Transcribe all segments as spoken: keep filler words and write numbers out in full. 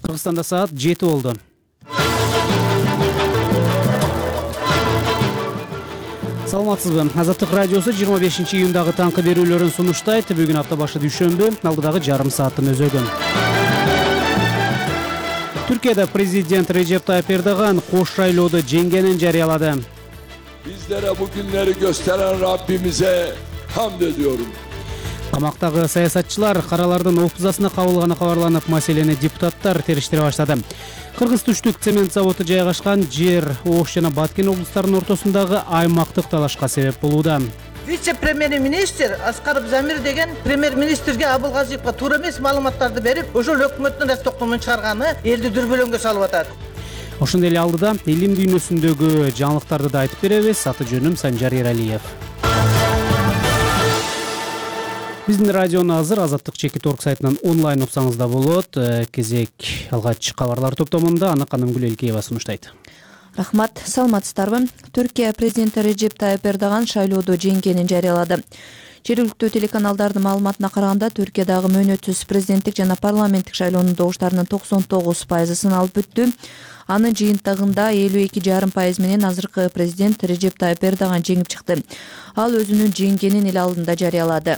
Кыргызстанда саат жети болду. Саламатсызбы? Азаттык радиосу жыйырма бешинчи июндагы таңкы берүүлөрүн сунуштайт. Бүгүн апта башы дүйшөмбү, алдыдагы жарым сааттын өзөгөн. Türkiye'de Prezident Recep Tayyip Erdoğan koş şaylooda jengенин жарыялады. Bizlere bu günleri gösteren Rabbimize hamd ediyorum. Камактагы саясатчылар каралардын опузасына кабылганы кабарланып, маселени депутаттар териштире баштады. Кыргыз түштүк цемент заводу жайгашкан жер Ош жана Баткен облустарынын ортосундагы аймактык талашка себеп болууда. Вице-премьер-министр Аскаров Замир деген премьер-министрге Абылгазиевге туура эмес маалыматтарды берип, ошол өкмөттүн раз токтомун чыгарганы элди дүрбөлөңгө салып атат. Ошондой эле алдыда илим дүйнөсүндөгү жаңылыктарды да айтып беребиз. Аты жөнүм Санжар Эралиев. Биздин радиону азыр Азаттык чекит орг сайтынан онлайн уксаңыз да болот. Кезек алгач кабарлар топтомунда аны Каным Гүлелкеева сунуштайт. Рахмат, саламатсыздарбы? Түркия президенти Режеп Тайып Эрдоган шайлоодо жеңгенин жарыялады. Жергиликтүү телеканалдардын маалыматына караганда, Түркиядагы мөөнөтсүз президенттик жана парламенттик шайлоонун добуштарынын токсон тогуз пайызы сыналып бүттү. Анын жыйынтыгында элүү эки жарым пайыз менен азыркы президент Режеп Тайып Эрдоган жеңип чыкты. Ал өзүнүн жеңгенин эл алдында жарыялады.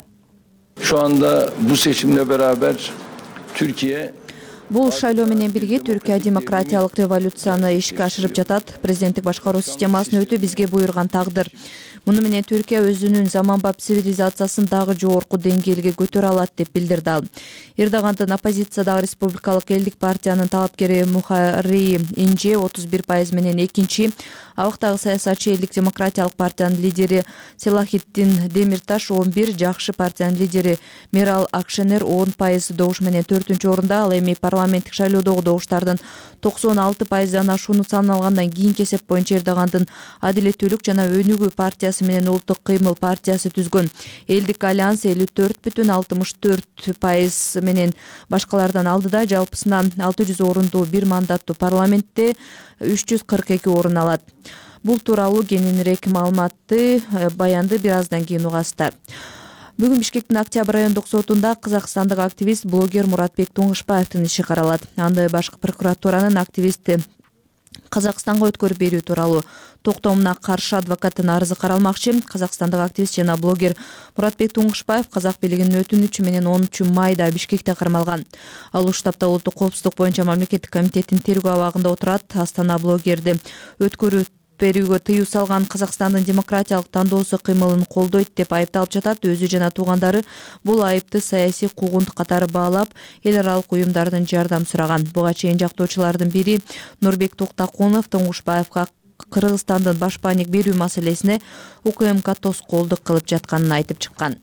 Şu anda bu seçimle beraber Türkiye Бул шайлоо менен бирге Түркия демократиялык революцияны ишке ашырып жатат. Президенттик башкаруу системасына өтүү бизге буйруган тагдыр. Муну менен Түркия өзүнүн заманбап цивилизациясын дагы жогорку деңгээлге көтөрө алат деп билдирди ал. Эрдогандын оппозициядагы Республикалык элдик партиянын талапкери Мухарри Инже отуз бир пайыз менен экинчи, абактагы саясатчы элдик демократиялык партиянын лидери Селахитдин Демирташ он бир, жакшы партиянын лидери Мерал Акшенер он пайыз добуш менен төртүнчү орунда. Ал эми парламенттик шайлоодогу добуштардын токсон алты пайыздан ашууну саналгандан кийинки эсеп боюнча Эрдогандын Адилеттүүлүк жана Өнүгүү партиясы менен Улуттук кыймыл партиясы түзгөн. Элдик альянс элүү төрт бүтүн алтымыш төрт пайыз менен башкалардан алдыда. Жалпысынан алты жүз орундуу бир мандаттуу парламентте үч жүз кырк эки орун алат. Бул тууралуу кененирээк маалыматты баянды бир аздан кийин угасыздар. Бүгүн Бишкектин Октябрь райондук сотунда казакстандык активист блогер Муратбек Туңгушбаевдин иши каралат. Аны башкы прокуратуранын активистти Казакстанга өткөрүп берүү тууралуу токтомуна каршы адвокаттын арызы каралмакчы. Казакстандык активист жана блогер Муратбек Туңгушбаев казак бийлигинин өтүнүчү менен онунчу майда Бишкекте кармалган. Ал уштапта улуттук коопсуздук боюнча мамлекеттик комитеттин тергөө абагында отурат. Астана блогерди өткөрүү берүүгө тыюу салган Казакстандын демократиялык тандоосу кыймылын колдойт деп айыпталып жатат. Өзү жана туугандары бул айыпты саясий куугунтук катары баалап, эл аралык уюмдардын жардам сураган. Буга чейин жактоочулардын бири Нурбек Токтакунов Туңгушбаевга Кыргызстандын башпаанек берүү маселесине УКМК тоскоолдук кылып жатканын айтып чыккан.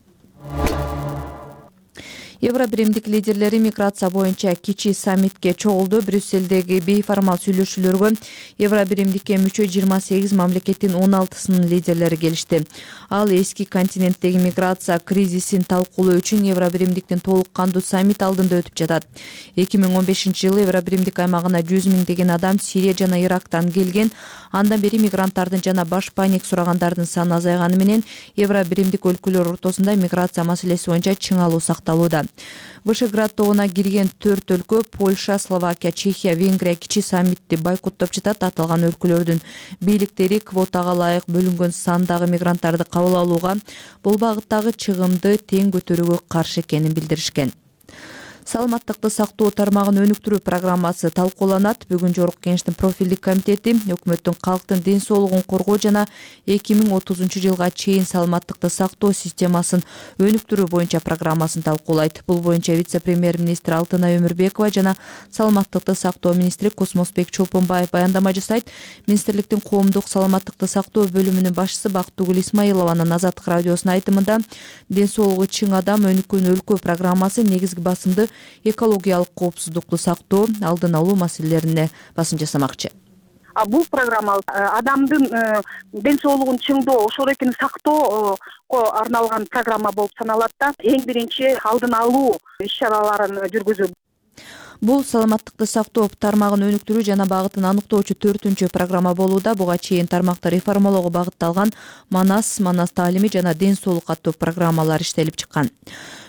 Евробиримдик лидерлери миграция боюнча кичи саммитке чогулду. Брюссельдеги бейформал сүйлөшүүлөргө Евробиримдикке мүчө жыйырма сегиз мамлекеттин он алтысынын лидерлери келишти. Ал эски континенттеги миграция кризисин талкуулоо үчүн Евробиримдиктин толук кандуу саммит алдында өтүп жатат. эки миң он бешинчи жылы Евробиримдик аймагына жүз миңдеген адам Сирия жана Ирактан келген. Андан бери мигранттардын жана башпаанек сурагандардын саны азайганы менен Евробиримдик өлкөлөр ортосунда миграция маселеси боюнча чыңалуу сакталууда. Вышеград тобуна кирген төрт өлкө Польша, Словакия, Чехия, Венгрия кичи саммитти бойкоттоп жатат. Аталган өлкөлөрдүн бийликтери квотага ылайык бөлүнгөн сандагы мигранттарды кабыл алууга, бул багыттагы чыгымды тең көтөрүүгө каршы экенин билдиришкен. Саламаттыкты сактоо тармагын өнүктүрүү программасы талкууланат. Бүгүн Жогорку Кеңештин профилдик комитети өкмөттүн калктын ден соолугун коргоо жана эки миң отузунчу жылга чейин саламаттыкты сактоо системасын өнүктүрүү боюнча программасын талкуулайт. Бул боюнча вице-премьер-министр Алтынай Өмүрбекова жана саламаттыкты сактоо министри Космосбек Чолпонбаев баяндама жасайт. Министрликтин коомдук саламаттыкты сактоо бөлүмүнүн башчысы Бактыгүл Исмаилованын Азаттык радиосуна айтымында ден соолугу чың адам өнүккөн өлкө программасы негизги басымды экологиялык коопсуздукту сактоо, алдын алуу маселелерине басым жасамакчы. Бул программа адамдын ден соолугун чыңдоо, ошол экени сактоого арналган программа болуп саналат да. Эң биринчи алдын алуу иш-чараларын жүргүзүү. Бул саламаттыкты сактоо тармагын өнүктүрүү жана багытын аныктоочу төртүнчү программа болууда. Буга чейин тармакты реформалоого багытталган Манас, Манас таалими жана ден соолук каттуу программалар иштелип чыккан.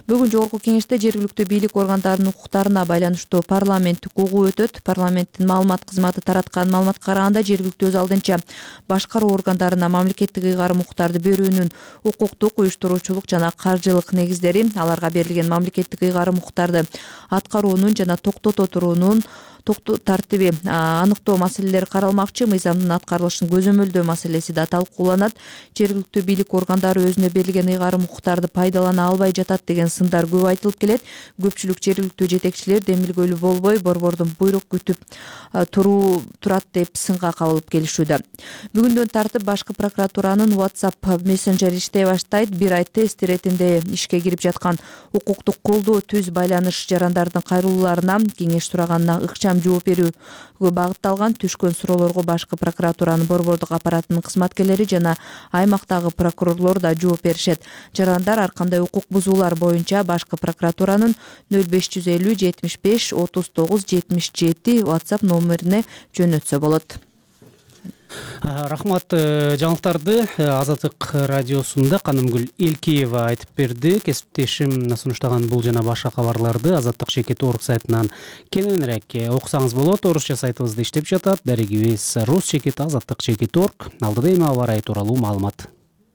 Бүгүн жогорку кеңеште жергиликтүү бийлик органдарынын укуктарына байланыштуу парламенттик угуу өтөт. Парламенттин маалымат кызматы тараткан маалыматка караганда жергиликтүү өз алдынча башкаруу органдарына мамлекеттик ыйгарым укуктарды берүүнүн укуктук, уюштуруучулук жана каржылык негиздери, аларга берилген мамлекеттик ыйгарым укуктарды аткаруунун жана токтото туруунун тартиби аныктоо маселелери каралмакчы. Мыйзамдын аткарылышын көзөмөлдөө маселеси да талкууланат. Жергиликтүү бийлик органдары өзүнө берилген ыйгарым укуктарды пайдалана албай жатат деген сындар көп айтылып келет. Көпчүлүк жергиликтүү жетекчилер демилгөлүү болбой борбордун буйрук күтүп туруу турат деп сынга кабылып келишүүдө. Бүгүндөн тартып башкы прокуратуранын WhatsApp мессенджери иштей баштайт. Бир ай тест иретинде ишке кирип жаткан укуктук колдоо түз байланыш жарандардын кайрылууларына кеңеш сураганына ыкчам жооп берүүгө багытталган. Түшкөн суроолорго башкы прокуратуранын борбордук аппаратынын кызматкерлери жана аймактагы прокурорлор да жооп беришет. Жарандар ар кандай укук бузуулар боюнча башкы прокуратуранын нөл беш жүз элүү жетимиш беш отуз тогуз жетимиш жети WhatsApp номерине жөнөтсө болот. Рахмат. Жаңылыктарды Азаттык радиосунда Канымгүл Элкеева айтып берди. Кесиптешим сунуштаган бул жана башка кабарларды Азаттык чекит орг сайтынан кененирээк окусаңыз болот. Орусча сайтыбызда иштеп жатат. Дарегибиз рус чекит азаттык чекит орг. Алдыда эми аба ырайы тууралуу маалымат.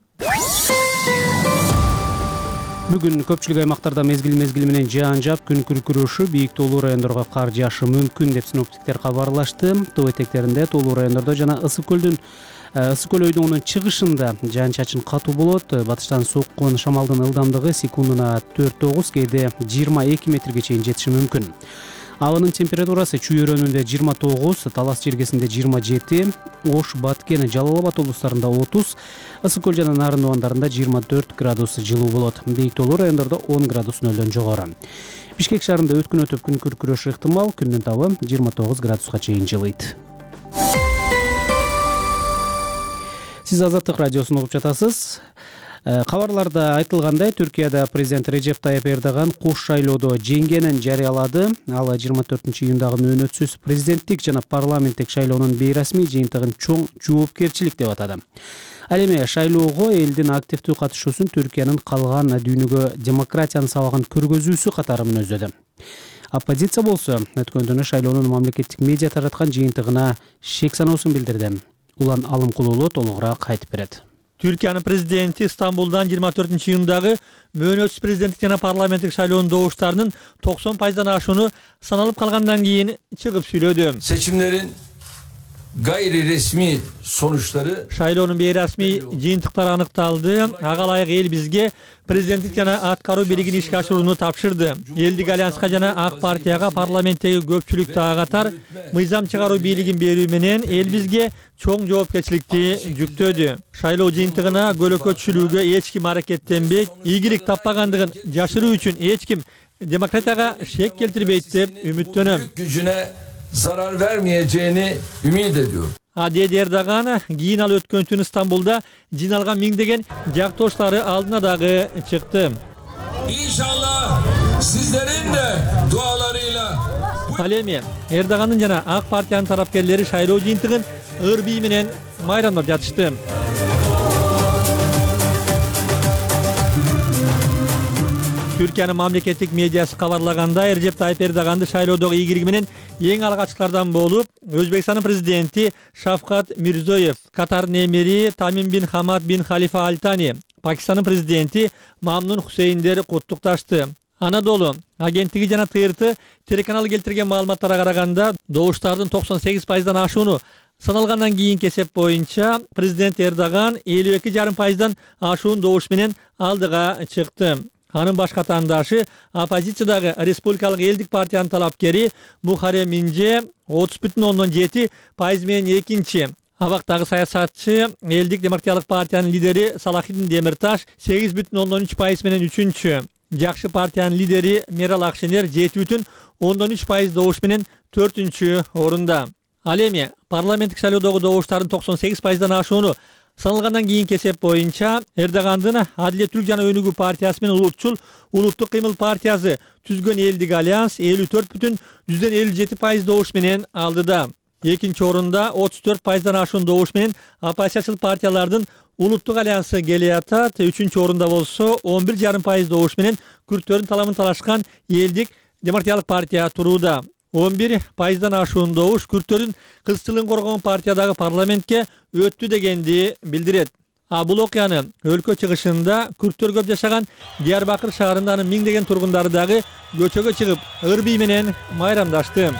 Бүгүн көпчүлүк аймактарда мезгил-мезгили менен жаан жаап, күн күркүрөшү, бийик тоолуу райондорго кар жаашы мүмкүн деп синоптиктер кабарлашты. Тоо этектеринде, тоолуу райондордо жана Ысык көлдүн Ысык көл өйдүңүнүн чыгышында жаан-чачын катуу болот. Батыштан соккон шамалдын ылдамдыгы секундуна төрт тогуз, кээде жыйырма эки метрге чейин жетиши мүмкүн. Абанын температурасы Чүй өрөөнүндө жыйырма тогуз, Талас жергесинде жыйырма жети, Ош, Баткен, Жалал Абад облустарында отуз, Ысык көл жана Нарын абандарында жыйырма төрт градус жылуу болот. Бийик тоолуу райондордо он градус нөлдөн жогору. Бишкек шаарында өткүн өтүп күн күркүрөшү ыктымал, күндүн табы жыйырма тогуз градуска чейин жылыйт. Сиз Азаттык радиосун угуп жатасыз. Кабарларда айтылгандай, Түркияда президент Режеп Тайып Эрдоган кош шайлоодо жеңгенин жарыялады. Ал жыйырма төртүнчү июндагы мөөнөтсүз президенттик жана парламенттик шайлоонун бейрасмий жыйынтыгын чоң жоопкерчилик деп атады. Ал эми шайлоого элдин активдүү катышуусун Түркиянын калган дүйнөгө демократиянын сабагын көргөзүүсү катары мүнөздөдү. Оппозиция болсо өткөн шайлоонун мамлекеттик медиа тараткан жыйынтыгына шек саноосун билдирди. Улан Алымкулуулу толугураак айтып берет. Түркиянын президенти Стамбулдан жыйырма төртүнчү июндагы мөөнөтсүз президенттик жана парламенттик шайлоонун добуштарынын токсон пайыздан ашууну саналып калгандан кийин чыгып сүйлөдү. Seçimlerin gayri resmi sonuçları Шайлоонун бейрасмий жыйынтыктары аныкталды. Ага ылайык эл бизге президенттик жана аткаруу бийлигин ишке ашырууну тапшырды. Элдик альянска жана Ак партияга парламенттеги көпчүлүктү агатар мыйзам чыгаруу бийлигин берүү менен эл бизге чоң жоопкерчиликти жүктөдү. Шайлоо жыйынтыгына көлөкөтчүлүүгө эч ким аракеттенбейт, ийгилик таппагандыгын жашыруу үчүн эч ким демократияга шек келтирбейт деп үмүттөнөм. gücüne zarar vermeyeceğini ümit ediyorum. Адед Эрдоган кийин ал өткөн түнү Стамбулда жиналган миңдеген жактоштары алдына дагы чыкты. İnşallah sizlerin de dualarıyla Ал эми Эрдогандын жана Ак партиянын тарапкерлери шайлоо жыйынтыгын ыр бий менен майрамдап жатышты. Түркиянын мамлекеттик медиасы кабарлагандай, Режеп Тайып Эрдоганды шайлоодогу ийгилиги менен эң алгачкылардан болуп, Өзбекстандын президенти Шавкат Мирзиёев, Катардын эмири Тамим бин Хамад бин Халифа Аль Тани, Пакистандын президенти Мамнун Хусейндер куттукташты. Анадолу агенттиги жана Т Р Т телеканалы келтирген маалыматтарга караганда, добуштардын токсон сегиз пайыздан ашууну саналгандан кийинки эсеп боюнча президент Эрдоган элүү эки жарым пайыздан ашуун добуш менен алдыга чыкты. Анын баш катандашы оппозициядагы Республикалык элдик партиянын талапкери Мухаррем Инже отуз бүтүн ондон жети пайыз менен экинчи. Абактагы саясатчы элдик демократиялык партиянын лидери Салахиддин Демирташ сегиз бүтүн ондон үч пайыз менен үчүнчү. Жакшы партиянын лидери Мерал Акшенер жети бүтүн ондон үч пайыз добуш менен төртүнчү орунда. Ал эми парламенттик шайлоодогу добуштардын токсон сегиз пайыздан ашууну саналгандан кийинки эсеп боюнча Эрдогандын Адилеттүүлүк жана өнүгүү партиясы менен улутчул Улуттук кыймыл партиясы түзгөн элдик альянс элүү төрт бүтүн жүздөн элүү жети пайыз добуш менен алдыда. Экинчи орунда отуз төрт пайыздан ашуун добуш менен оппозициялык партиялардын Улуттук альянсы келе атат, үчүнчү орунда болсо он бир жарым пайыз добуш менен күрттөрдүн таламын талашкан Элдик демократиялык партия турууда. он бир пайыздан ашуун добуш күрттөрдүн кызчылыгын коргогон партиядагы парламентке өттү дегенди билдирет. А бул окуяны өлкө чыгышында күрттөр көп жашаган Диярбакыр шаарынын миңдеген тургундары дагы көчөгө чыгып, ыр бий менен майрамдашты.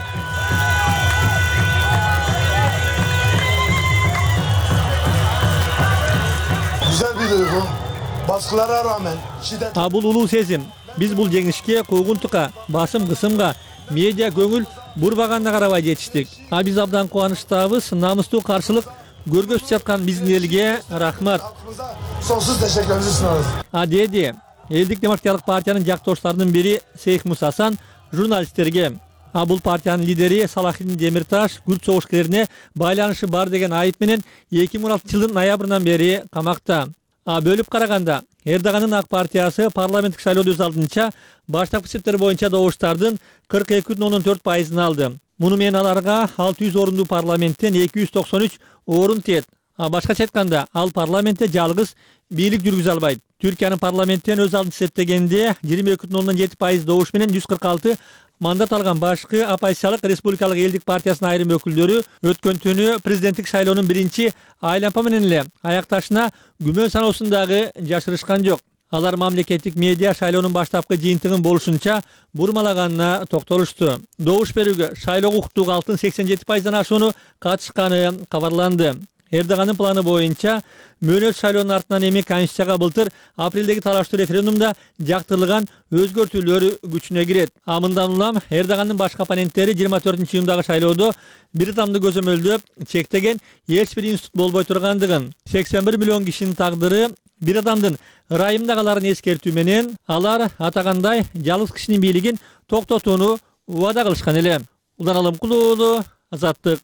Güzel bir duygu. Baskılara rağmen şiddet... А бул улуу сезим. Биз бул жеңишке куугунтукка, басым кысымга, медиа көңүл бурбаганына карабай жетиштик. А биз абдан кубанычтабыз. Намыстуу каршылык көргөзүп жаткан биздин элге рахмат. Halkımıza sonsuz teşekkürlerimizi sunarız. А деди Элдик демократиялык партиянын жактоштарынын бири Сейх Мусасан журналисттерге А бул партиянын лидери Салахиддин Демирташ күрт согушкерлерине байланышы бар деген айып менен эки миң он алтынчы жылдын ноябрынан бери камакта. А бөлүп караганда Эрдогандын ак партиясы парламенттик шайлоодо өз алдынча баштапкы эсептер боюнча добуштардын кырк эки бүтүн ондон төрт пайызын алды. Муну менен аларга алты жүз орундуу парламенттен эки жүз токсон үч орун тиет. А башкача айтканда, ал парламентте жалгыз бийлик жүргүзө албайт. Түркиянын парламенттен өз алдын эсептегенде жыйырма эки бүтүн ондон жети пайыз добуш менен жүз кырк алты мандат алган башкы оппозициялык республикалык элдик партиясынын айрым өкүлдөрү өткөн түнү президенттик шайлоонун биринчи айлампа менен эле аякташына күмөн саноосундагы жашырышкан жок. Алар мамлекеттик медиа шайлоонун баштапкы жыйынтыгын болушунча бурмалаганына токтолушту. Добуш берүүгө шайлоого укуктуу алтын сексен жети пайыздан ашууну катышканы кабарланды. Эрдогандын планы боюнча мөөнөт шайлоонун артынан эми Конституцияга былтыр апрелдеги талаштуу референдумда жактырылган өзгөртүүлөр күчүнө кирет. А мындан улам Эрдогандын башкы оппоненттери жыйырма төртүнчү июндагы шайлоодо бир адамды көзөмөлдөп чектеген эч бир институт болбой тургандыгын, сексен бир миллион кишинин тагдыры бир адамдын ырайымдагыларын эскертүү менен алар атагандай жалгыз кишинин бийлигин токтотууну убада кылышкан эле. Улан Алымкул уулу, Азаттык.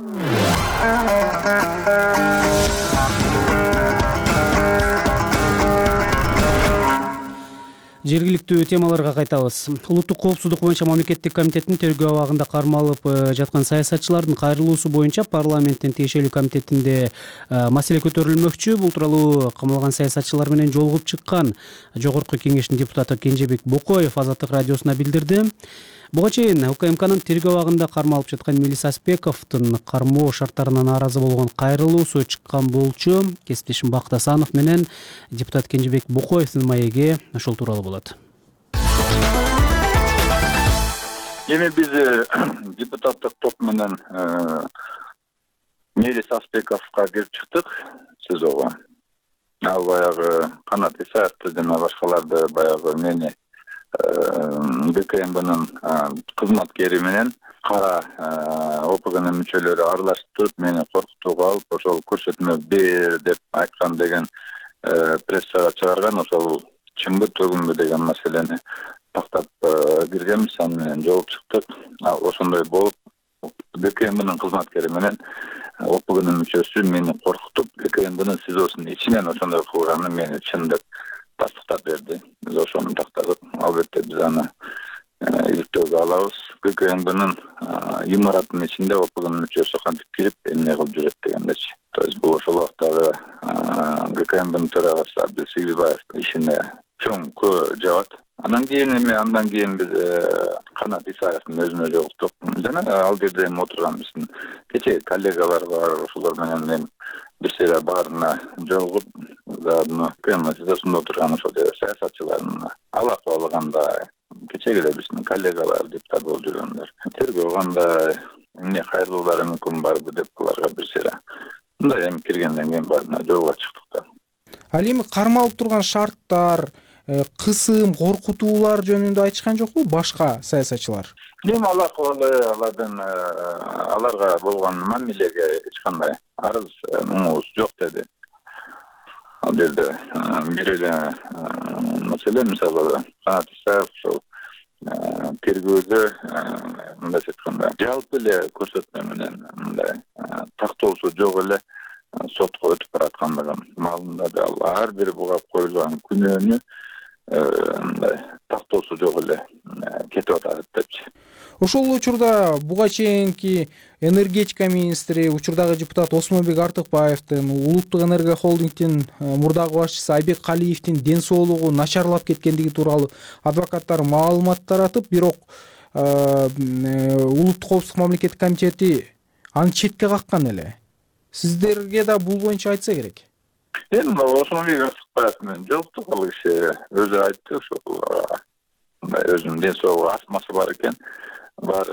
Жергиликтүү темаларга кайтабыз. Улуттук коопсуздук боюнча мамлекеттик комитеттин тергөө абагында кармалып жаткан саясатчылардын кайрылуусу боюнча парламенттин тиешелүү комитетинде маселе көтөрүлмөкчү. Бул тууралуу камалган саясатчылар менен жолугуп чыккан Жогорку Кеңештин депутаты Кенжебек Бокоев Азаттык радиосуна билдирди. Буга чейин УКМКнын тергөө абагында кармалып жаткан Мелис Аспековдун кармоо шарттарына нааразы болгон кайрылуусу чыккан болчу. Кесиптешим Бакыт Асанов менен депутат Кенжебек Бокоевдун маеги ошол тууралуу болот. Эми биз депутаттык топ менен Мелис Аспековго кирип чыктык СИЗОго. Ал баягы Канат Исаевди жана башкаларды баягы мени БКМБнын кызматкери менен кара ОПГнын мүчөлөрү аралаштырып мени коркутууга алып, ошол көрсөтмө бер деп айткан деген прессага чыгарган. Ошол чынбы түгүнбү деген маселени тактап киргенбиз, аны менен жолуп чыктык. Ошондой болуп БКМБнын кызматкери менен ОПГнын мүчөсү мени коркутуп, БКМБнын СИЗОсунун ичинен ошондой кылганын мени чын деп тастыктап берди. Биз ошону тактадык. Албетте биз аны иликтөөгө алабыз. БКМБнын имаратынын ичинде ОПГнын мүчөсү кантип кирип эмне кылып жүрөт дегендечи. То есть бул ошол убактагы БКМБнын төрагасы Абдул Сигилбаев ишине чоң көө жабат. Андан кийин эми андан кийин биз Канат Исаевдин өзүнө жолуктук. Жана ал жерде эми отурган биздин кечээ коллегалар бар, ошолор менен мен бир сыйра баарына жолугуп, заодно КМСДсунда отурган ошол саясатчылардын ал акыбалы кандай, кечеги эле биздин коллегалар, депутат болуп жүргөндөр, тергөө кандай, эмне кайрылуулары мүмкүн барбы деп аларга бир сыйра мындай эми киргенден кийин баарына жолго чыктык да. Ал эми кармалып турган шарттар, кысым, коркутуулар жөнүндө айтышкан жокпу башка саясатчылар? Эми ал акыбалы алардын аларга болгон мамилеге эч кандай арыз муңубуз жок деди. Ал жерде бир эле маселе, мисалы Канат Исаев ошол тергөөдө мындай айтканда жалпы эле көрсөтмө менен мындай тактоосу жок эле сотко өтүп бараткандыгын маалымдады. Ал ар бир буга коюлган күнөөнү мындай токтоосу жок эле кетип атат депчи. Ошол учурда буга чейинки энергетика министри, учурдагы депутат Осмонбек Артыкбаевдин, Улуттук энергия холдингдин мурдагы башчысы Айбек Калиевдин ден соолугу начарлап кеткендиги тууралуу адвокаттар маалымат таратып, бирок Улуттук коопсуздук мамлекеттик комитети аны четке каккан эле. Сиздерге да бул боюнча айтса керек. Эми Осмонбек Артыкбаев менен жолуктук, ал киши өзү айтты, ошол өзүнүн ден соолугу астмасы бар экен. Бар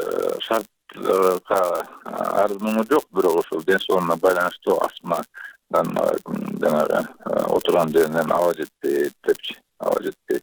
шартка арызмуу жок, бирок ошол ден соолугуна байланыштуу астмадан жанагы отурган жеринен аба жетпейт депчи, аба жетпейт.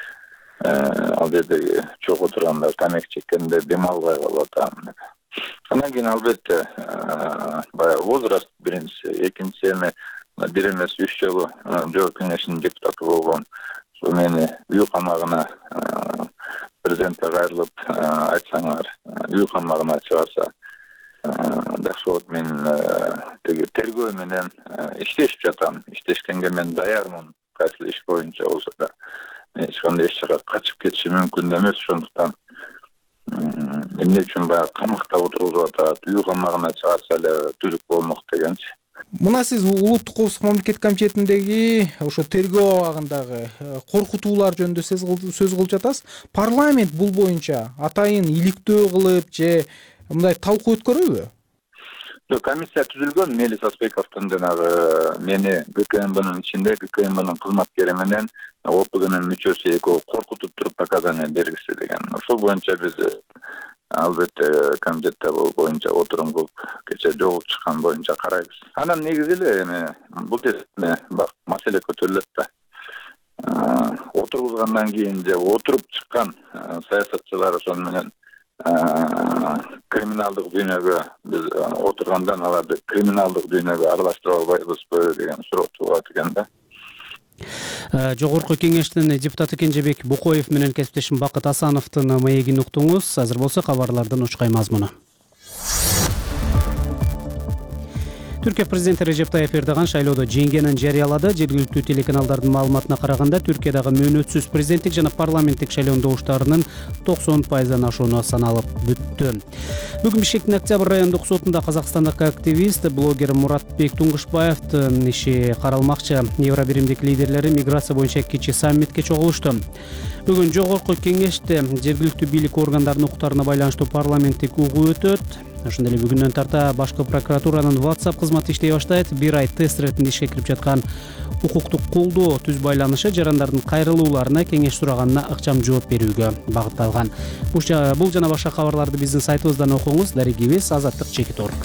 Ал жердеги чогуу отургандар, тамеки чеккендер дем албай калып атам. Андан кийин албетте баягы возраст биринчи, экинчи эми бир эмес үч жолу жогорку кеңештин депутаты болгон ошо мени үй камагына президентке кайрылып айтсаңар, үй камагына чыгарса жакшы болот. Мен тиги тергөө менен иштешип жатам. Иштешкенге мен даярмын. Кайсы иш боюнча болсо да эч кандай эч жака качып кетиши мүмкүн эмес. Ошондуктан эмне үчүн баягы камакта отургузуп атат, үй камагына чыгарса эле түзүк болмок дегенчи. Мына сиз Улуттук коопсуздук мамлекеттик комитетиндеги ошо тергөө абагындагы коркутуулар жөнүндө сөз кылып жатасыз. Парламент бул боюнча атайын иликтөө кылып же мындай талкуу өткөрөбү? Жок, комиссия түзүлгөн. Мелис Аспековдун жанагы мени ГКМБнын ичинде ГКМБнын кызматкери менен ОПГнын мүчөсү экөө коркутуп туруп показания бергиси деген. Ошол боюнча биз албетте комитетте боюнча отурум кылып кече жолуп чыккан боюнча карайбыз. Анан негизи эле эми бул жерде маселе көтөрүлөт да. Отургузгандан кийин же отуруп чыккан саясатчылар ошол менен криминалдык дүйнөгө биз отургандан аларды криминалдык дүйнөгө аралаштыра албайбызбы деген суроо туулат экен да. Жогорку кеңештин депутаты Кенжебек Букоев менен кесиптешим Бакыт Асановдун маегин уктуңуз. Азыр болсо кабарлардын учкай мазмуну. Түркия президенти Режеп Тайып Эрдоган шайлоодо жеңгенин жарыялады. Жергиликтүү телеканалдардын маалыматына караганда Түркиядагы мөөнөтсүз президенттик жана парламенттик шайлоо добуштарынын токсон пайыздан ашууну саналып бүттү. Бүгүн Бишкектин Октябрь райондук сотунда казакстандык активист, блогер Муратбек Туңгушбаевдин иши каралмакчы. Евробиримдик лидерлери миграция боюнча кичи саммитке чогулушту. Бүгүн жогорку кеңеште жергиликтүү бийлик органдарынын укуктарына байланыштуу парламенттик угуу өтөт. Ошондой эле бүгүндөн тарта башкы прокуратуранын WhatsApp кызматы иштей баштайт. Бир ай тест иретинде ишке кирип жаткан укуктук колдоо түз байланышы жарандардын кайрылууларына кеңеш сураганына ыкчам жооп берүүгө багытталган. Бул жана башка кабарларды биздин сайтыбыздан окуңуз. Дарегибиз азаттык чекит орг.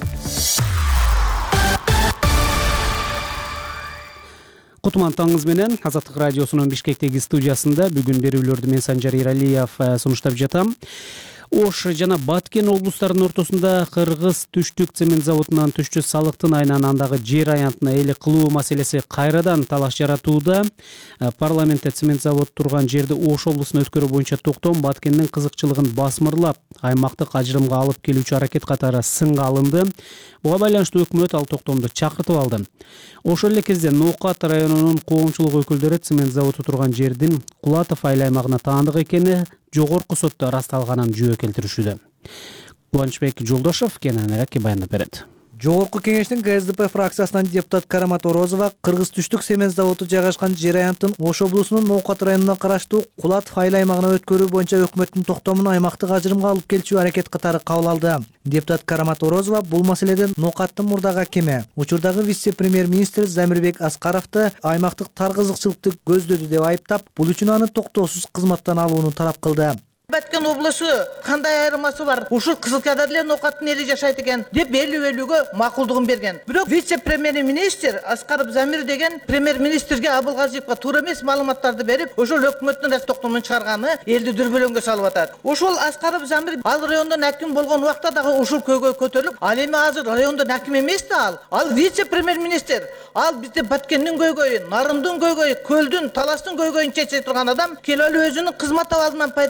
Кутман таңыңыз менен Азаттык радиосунун Бишкектеги студиясында бүгүн берүүлөрдү мен Санжар Иралиев сунуштап жатам. Ош жана Баткен облустарынын ортосунда Кыргыз түштүк цемент заводунан түшчү салыктын айынан андагы жер аянтына эле кылуу маселеси кайрадан талаш жаратууда. Парламентте цемент завод турган жерди Ош облусуна өткөрүү боюнча токтом Баткендин кызыкчылыгын басмырлап, аймактык ажырымга алып келүүчү аракет катары сынга алынды. Буга байланыштуу өкмөт ал токтомду чакыртып алды. Ошол эле кезде Ноокат районунун коомчулук өкүлдөрү цемент заводу турган жердин Кулатов айыл аймагына таандык экени жогорку сотто ырасталганын жөө келтиришүүдө. Кубанычбек Жолдошов кененирээк баяндап берет. Жогорку кеңештин КСДП фракциясынан депутат Карамат Орозова Кыргыз түштүк цемент заводу жайгашкан жер аянтын Ош облусунун Ноокат районуна караштуу Кулатов айыл аймагына өткөрүү боюнча өкмөттүн токтомун аймактык ажырымга алып келчү аракет катары кабыл алды. Депутат Карамат Орозова бул маселеден Ноокаттын мурдагы акими, учурдагы вице-премьер-министр Замирбек Аскаровду аймактык тар кызыкчылыкты көздөдү деп айыптап, бул үчүн аны токтоосуз кызматтан алууну талап кылды. Баткен облусу кандай айырмасы бар? Ушул Кызылчада деле Ноокаттын эли жашайт экен деп белүү-белүүгө макулдугун берген. Бирок вице-премьер-министр Аскаров Замир деген премьер-министрге Абылгазиевге туура эмес маалыматтарды берип, ошол өкмөттүн рас токтомун чыгарганы элди дүрбөлөңгө салып атат. Ошол Аскаров Замир ал райондон аким болгон убакта дагы ушул көйгөй көтөрүлүп, ал эми азыр райондон аким эмес да ал. Ал вице-премьер-министр. Ал бизде Баткендин көйгөйүн, Нарымдын көйгөйүн, Көлдүн, Таластын көйгөйүн чече турган адам келип өзүнүн кызмат абалынан пайдаланып туруп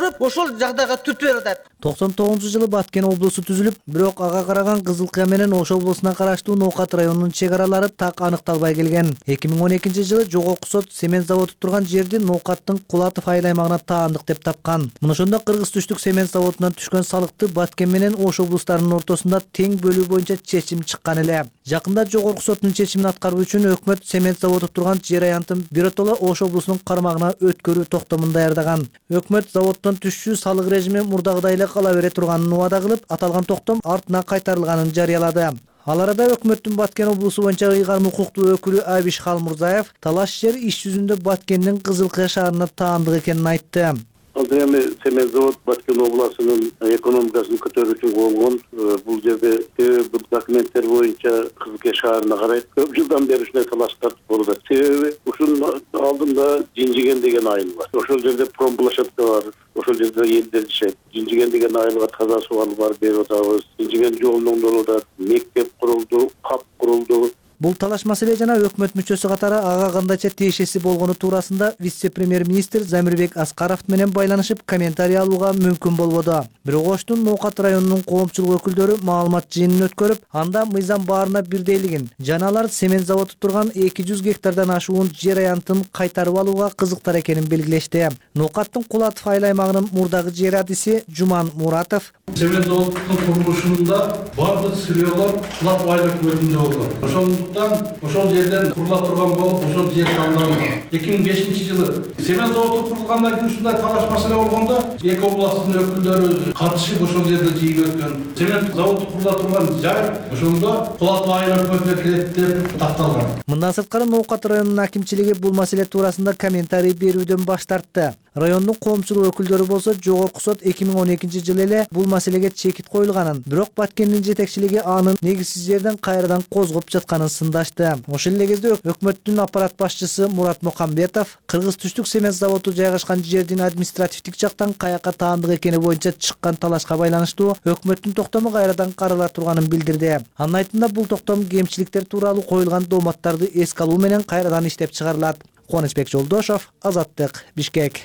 көрүп ошол жагдайга түртүп берип атат. токсон тогузунчу жылы Баткен облусу түзүлүп, бирок ага караган Кызылкая менен Ош облусуна караштуу Ноокат районунун чек аралары так аныкталбай келген. эки миң он экинчи жылы Жогорку сот цемент заводу турган жерди Ноокаттын Кулатов айыл аймагына таандык деп тапкан. Мына ошондо Кыргыз түштүк цемент заводунан түшкөн салыкты Баткен менен Ош облустарынын ортосунда тең бөлүү боюнча чечим чыккан эле. Жакында Жогорку соттун чечимин аткаруу үчүн өкмөт цемент заводу турган жер аянтын биротоло Ош облусунун кармагына өткөрүү токтомун даярдаган. Өкмөт заводдон түшчү салык режими мурдагыдай эле кала бере турганын убада кылып, аталган токтом артына кайтарылганын жарыялады. Ал арада өкмөттүн Баткен облусу боюнча ыйгарым укуктуу өкүлү Абиш Халмурзаев талаш жер иш жүзүндө Баткендин Кызылкая шаарына таандык экенин айтты. Азыр эми цемент завод Баткен областынын экономикасын көтөрүү үчүн коюлгон. Бул жерде бул документтер боюнча Кызылкая шаарына карайт. Көп жылдан бери ушундай талаштар болуп атат. Себеби ушунун алдында Жинжиген деген айыл бар. Ошол жерде промплощадка бар. Ошол жерде элдер жашайт. Жинжиген деген айылга таза суу алып барып берип атабыз. Жинжиген жолун оңдолуп атат. Мектеп курулду, кап курулду. Бул талаш маселе жана өкмөт мүчөсү катары ага кандайча тиешеси болгону туурасында вице-премьер-министр Замирбек Аскаров менен байланышып комментарий алууга мүмкүн болбоду. Бирок Оштун Ноокат районунун коомчулук өкүлдөрү маалымат жыйынын өткөрүп, анда мыйзам баарына бирдейлигин, жана алар цемент заводу турган эки жүз гектардан ашуун жер аянтын кайтарып алууга кызыктар экенин белгилешти. Ноокаттын Кулатов айыл аймагынын мурдагы жер адиси Жуман Муратов цемент заводунун курулушунда бардык сырьёлор Кулатов айыл өкмөтүндө болгон. Ошондуктан ошол жерден курула турган болуп, ошол жер тандалган. эки миң бешинчи жылы цемент заводу курулгандан кийин ушундай талаш маселе болгондо эки областтын өкүлдөрү катышып ошол жерде жыйын өткөн. Цемент заводу курула турган жер ошондо Кулатов айыл өкмөтүнө кирет деп такталган. Мындан сырткары Ноокат районунун акимчилиги бул маселе туурасында комментарий берүүдөн баш тартты. Райондун коомчулук өкүлдөрү болсо Жогорку сот эки миң он экинчи жылы эле бул маселеге чекит коюлганын, бирок Баткендин жетекчилиги анын негизсиз жерден кайрадан козгоп жатканын сындашты. Ошол эле кезде өкмөттүн аппарат башчысы Мурат Мукамбетов Кыргыз түштүк цемент заводу жайгашкан жердин административдик жактан каяка таандык экени боюнча чыккан талашка байланыштуу өкмөттүн токтому кайрадан карала турганын билдирди. Анын айтымында бул токтом кемчиликтер тууралуу коюлган дооматтарды эске алуу менен кайрадан иштеп чыгарылат. Кубанычбек Жолдошов, Азаттык, Бишкек.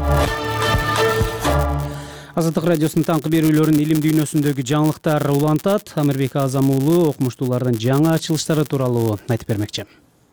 Азаттык радиосунун таңкы берүүлөрүн илим дүйнөсүндөгү жаңылыктар улантат. Амирбек Азам уулу окумуштуулардын жаңы ачылыштары тууралуу айтып бермекчи.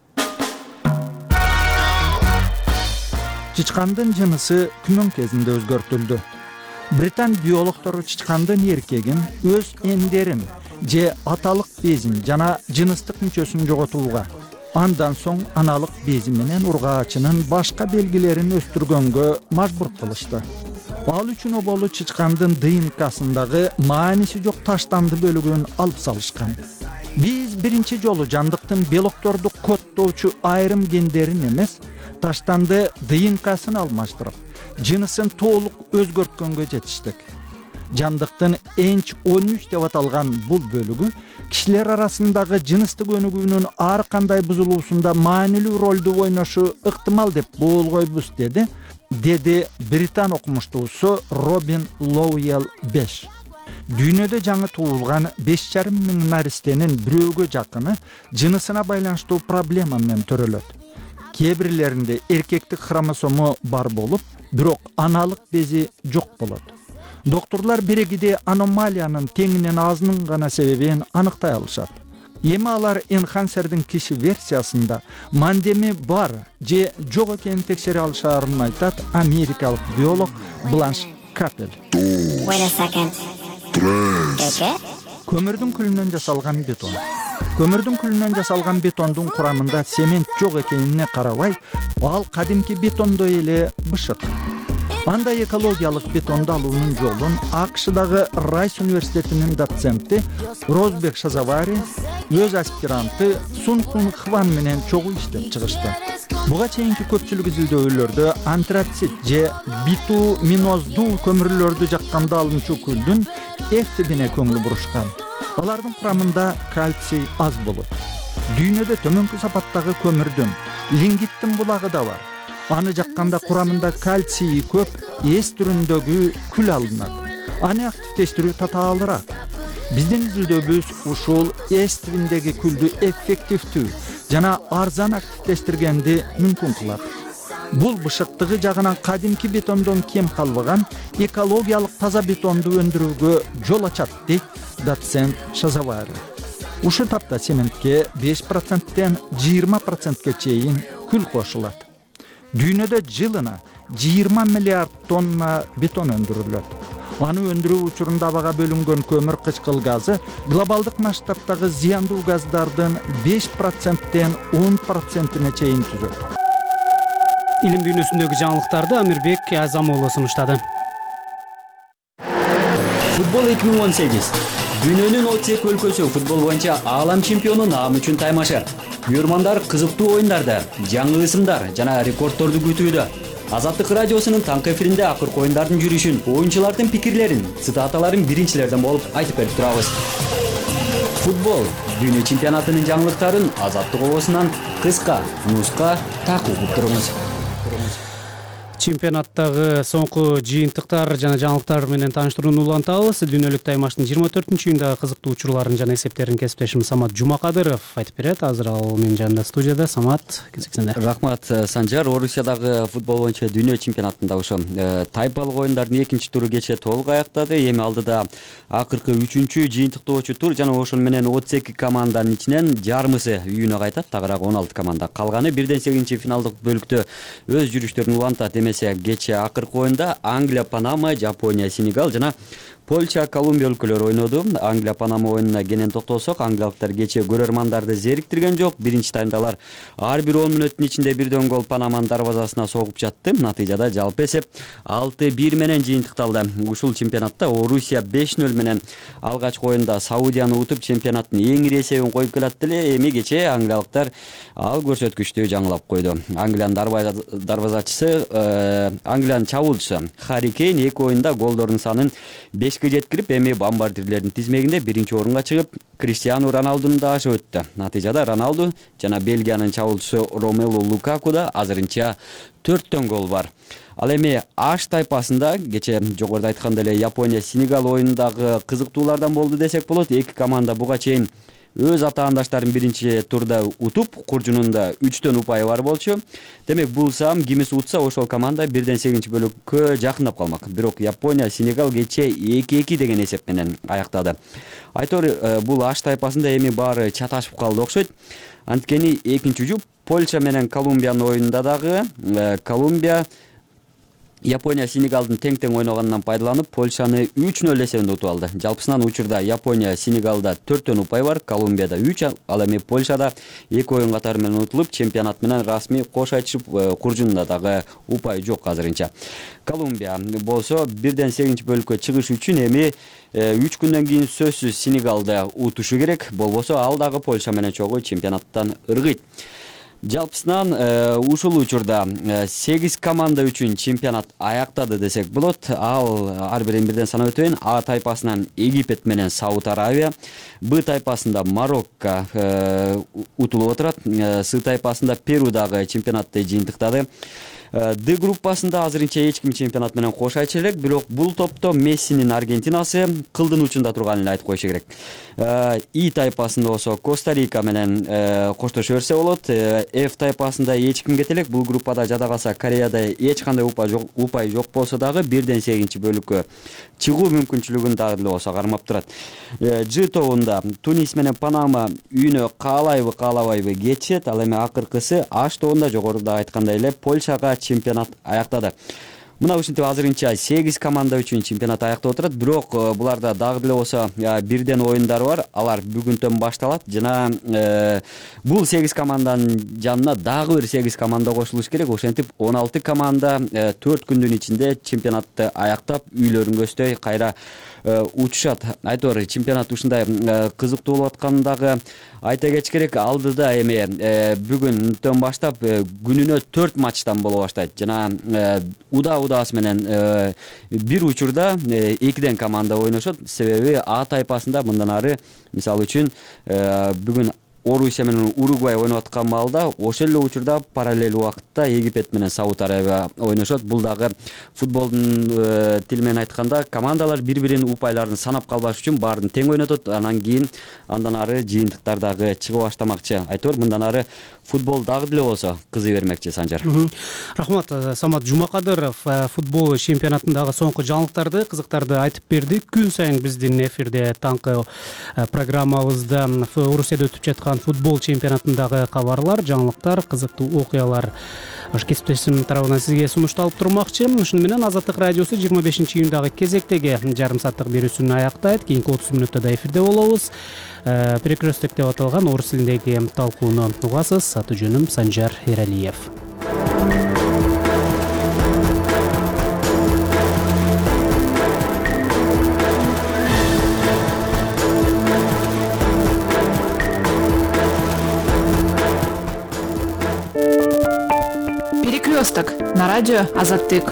Чычкандын жынысы күмөн кезинде өзгөртүлдү. Британ биологтору чычкандын эркегин өз эндерин же аталык безин жана жыныстык мүчөсүн жоготууга, андан соң аналык бези менен ургаачынын башка белгилерин өстүргөнгө мажбур кылышты. Ал үчүн оболу чычкандын дыйынкасындагы мааниси жок таштанды бөлүгүн алып салышкан. Биз биринчи жолу жандыктын белокторду коддоочу айрым гендерин эмес, таштанды дыйынкасын алмаштырып, жынысын толук өзгөрткөнгө жетиштик. Жандыктын энч он үч деп аталган бул бөлүгү кишилер арасындагы жыныстык өнүгүүнүн ар кандай бузулуусунда маанилүү ролду ойношу ыктымал деп боолгойбуз деди деди Британ окумуштуусу Робин Лоуэлл беш. Дүйнөдө жаңы туулган беш жарым миң наристенин бирөөгө жакыны жынысына байланыштуу проблема менен төрөлөт. Кээ бирлеринде эркектик хромосому бар болуп, бирок аналык бези жок болот. Докторлар бирегиде аномалиянын теңинен азынын гана себебин аныктай алышат. Эми алар энхансердин киши версиясында мандеми бар же жок экенин текшере алышаарын айтат америкалык биолог Бланш Капел. Көмүрдүн күлүнөн жасалган бетон. Көмүрдүн күлүнөн жасалган бетондун курамында цемент жок экенине карабай, ал кадимки бетондой эле бышык. Андай экологиялык бетонду алуунун жолун АКШдагы Райс университетинин доценти Розбек Шазавари өз аспиранты Сун Хун Хван менен чогуу иштеп чыгышты. Буга чейинки көпчүлүк изилдөөлөрдө антрацит же битуминоздуу көмүрлөрдү жакканда алынчу күлдүн эф тибине көңүл бурушкан. Алардын курамында кальций аз болот. Дүйнөдө төмөнкү сапаттагы көмүрдүн лингиттин булагы да бар. Аны жакканда курамында кальций көп, эс түрүндөгү күл алынат. Аны активдештирүү татаалыраак. Биздин изилдөөбүз ушул эс тибиндеги күлдү эффективдүү жана арзан активдештиргенди мүмкүн кылат. Бул бышыктыгы жагынан кадимки бетондон кем калбаган экологиялык таза бетонду өндүрүүгө жол ачат, дейт доцент Шазавари. Ушу тапта цементке беш проценттен жыйырма процентке чейин күл кошулат. Дүйнөдө жылына жыйырма миллиард тонна бетон өндүрүлөт. Аны өндүрүү учурунда абага бөлүнгөн көмүр кычкыл газы глобалдык масштабтагы зыяндуу газдардын беш проценттен он процентине чейин түзөт. Илим дүйнөсүндөгү жаңылыктарды Амирбек Азамуулу сунуштады. Футбол эки миң он сегиз. Дүйнөнүн отуз эки өлкөсү футбол боюнча аалам чемпиону наамы үчүн таймашар. Күйөрмандар кызыктуу оюндарды, жаңы ысымдар жана рекордторду күтүүдө. Азаттык радиосунун таңкы эфиринде акыркы оюндардын жүрүшүн, оюнчулардын пикирлерин, цитаталарын биринчилерден болуп айтып берип турабыз. Футбол дүйнө чемпионатынын жаңылыктарын Азаттык обосунан кыска, нуска так угуп туруңуз. Чемпионаттагы соңку жыйынтыктар жана жаңылыктар менен тааныштырууну улантабыз. Дүйнөлүк таймаштын жыйырма төртүнчү июндагы кызыктуу учурларын жана эсептерин кесиптешим Самат Жумакадыров айтып берет. Азыр ал менин жанымда студияда. Самат, кезексенде. Рахмат, Санжар. Орусиядагы футбол боюнча дүйнө чемпионатында ошо тайпалык оюндардын экинчи туру кечээ толук аяктады. Эми алдыда акыркы үчүнчү жыйынтыктоочу тур жана ошол менен отуз эки команданын ичинен жарымысы үйүнө кайтат. Тагыраак он алты команда калганы бирден сегизинчи финалдык бөлүктө өз жүрүштөрүн улантат. Кечээ акыркы оюнда Англия, Панама, Жапония, Сенегал жана Польша, Колумбия өлкөлөрү ойноду. Англия, Панама оюнуна кенен токтолсок, англиялыктар кечээ көрөрмандарды зериктирген жок. Биринчи таймда алар ар бир он мүнөттүн ичинде бирден гол Панаманын дарбазасына согуп жатты. Натыйжада жалпы эсеп алты бир менен жыйынтыкталды. Ушул чемпионатта Орусия беш нөл менен алгачкы оюнда Саудияны утуп чемпионаттын эң ири эсебин коюп келатты эле. Эми кечээ англиялыктар ал көрсөткүчтү жаңылап койду. Англиянын дарбазачысы, Англиянын чабуулчусу Харри Кейн эки оюнда голдордун санын бешке жеткирип, эми бомбардирлердин тизмегинде биринчи орунга чыгып, Криштиану Роналдуну да ашып өттү. Натыйжада Роналду жана Бельгиянын чабуулчусу Ромелу Лукакуда азырынча төрттөн гол бар. Ал эми Аш тайпасында кечээ жогоруда айткандай эле Япония Сенегал оюнундагы кызыктуулардан болду десек болот. Эки команда буга чейин өз атаандаштарын биринчи турда утуп, куржунунда үчтөн упайы бар болчу. Демек бул сам кимиси утса ошол команда бирден сегизинчи бөлүккө жакындап калмак. Бирок Япония Сенегал кечээ эки эки деген эсеп менен аяктады. Айтор бул Аш тайпасында эми баары чаташып калды окшойт. Анткени экинчи жуп Польша менен Колумбиянын оюнунда дагы Колумбия Япония Сенегалдын тең-тең ойноганынан пайдаланып, Польшаны үч нөл эсебинде утуп алды. Жалпысынан учурда Япония Сенегалда төрттөн упай бар, Колумбияда үч, ал эми Польшада эки оюн катары менен утулуп, чемпионат менен расмий кош айтышып, куржунунда дагы упай жок азырынча. Колумбия болсо бирден сегизинчи бөлүккө чыгыш үчүн эми үч күндөн кийин сөзсүз Сенегалды утушу керек. Болбосо ал дагы Польша менен чогуу чемпионаттан ыргыйт. Жалпысынан ушул учурда сегиз команда үчүн чемпионат аяктады десек болот. Ал ар бирин бирден санап өтөйүн. А тайпасынан Египет менен Сауд Аравия, Б тайпасында Марокко утулуп отурат. С тайпасында Перу дагы чемпионатты жыйынтыктады. Д группасында азырынча эч ким чемпионат менен кош айтышы элек, бирок бул топто Мессинин Аргентинасы кылдын учунда турганын эле айтып койушу керек. И тайпасында болсо Коста-Рика менен коштошо берсе болот. F тайпасында эч ким кете элек. Бул группада жада калса Кореяда эч кандай упай жок, упай жок болсо дагы бирден сегизинчи бөлүккө чыгуу мүмкүнчүлүгүн дагы эле болсо кармап турат. Ж тобунда Тунис менен Панама үйүнө каалайбы каалабайбы кетишет. Ал эми акыркысы Аш тобунда жогоруда айткандай эле Польшага чемпионат аяктады. Мына ушинтип азырынча сегиз команда үчүн чемпионат аяктап отурат, бирок буларда дагы деле болсо бирден оюндар бар. Алар бүгүнтөн башталат жана бул сегиз команданын жанына дагы бир сегиз команда кошулуш керек. Ошентип он алты команда төрт күндүн ичинде чемпионатты аяктап үйлөрүн көздөй кайра учушат. Айтор чемпионат ушундай кызыктуу болуп аткандагы айта кетиш керек. Алдыда эми бүгүнтөн баштап күнүнө төрт матчтан боло баштайт жана уда удаас менен бир учурда экиден команда ойношот. Себеби А тайпасында мындан ары мисалы үчүн бүгүн Орусия менен Уругвай ойноп аткан маалда ошол эле учурда параллель убакытта Египет менен Сауд Аравия ойношот. Бул дагы футболдун тили менен айтканда командалар бири-биринин упайларын санап калбаш үчүн баарын тең ойнотот. Анан кийин андан ары жыйынтыктар дагы чыга баштамакчы. Айтор мындан ары футбол дагы деле болсо кызый бермекчи Санжар. Рахмат, Самат Жумакадыров футбол чемпионатындагы соңку жаңылыктарды, кызыктарды айтып берди. Күн сайын биздин эфирде таңкы программабызда Орусияда өтүп жаткан футбол чемпионатындагы кабарлар, жаңылыктар, кызыктуу окуялар кесиптешим тарабынан сизге сунушталып турмакчы. Ушуну менен Азаттык радиосу жыйырма бешинчи июндагы кезектеги жарым сааттык берүүсүн аяктайт. Кийинки отуз мүнөттө да эфирде болобуз. Перекресток деп аталган орус тилиндеги талкууну угасыз. Аты жөнүм Санжар Эралиев. Перекресток на радио Азаттык.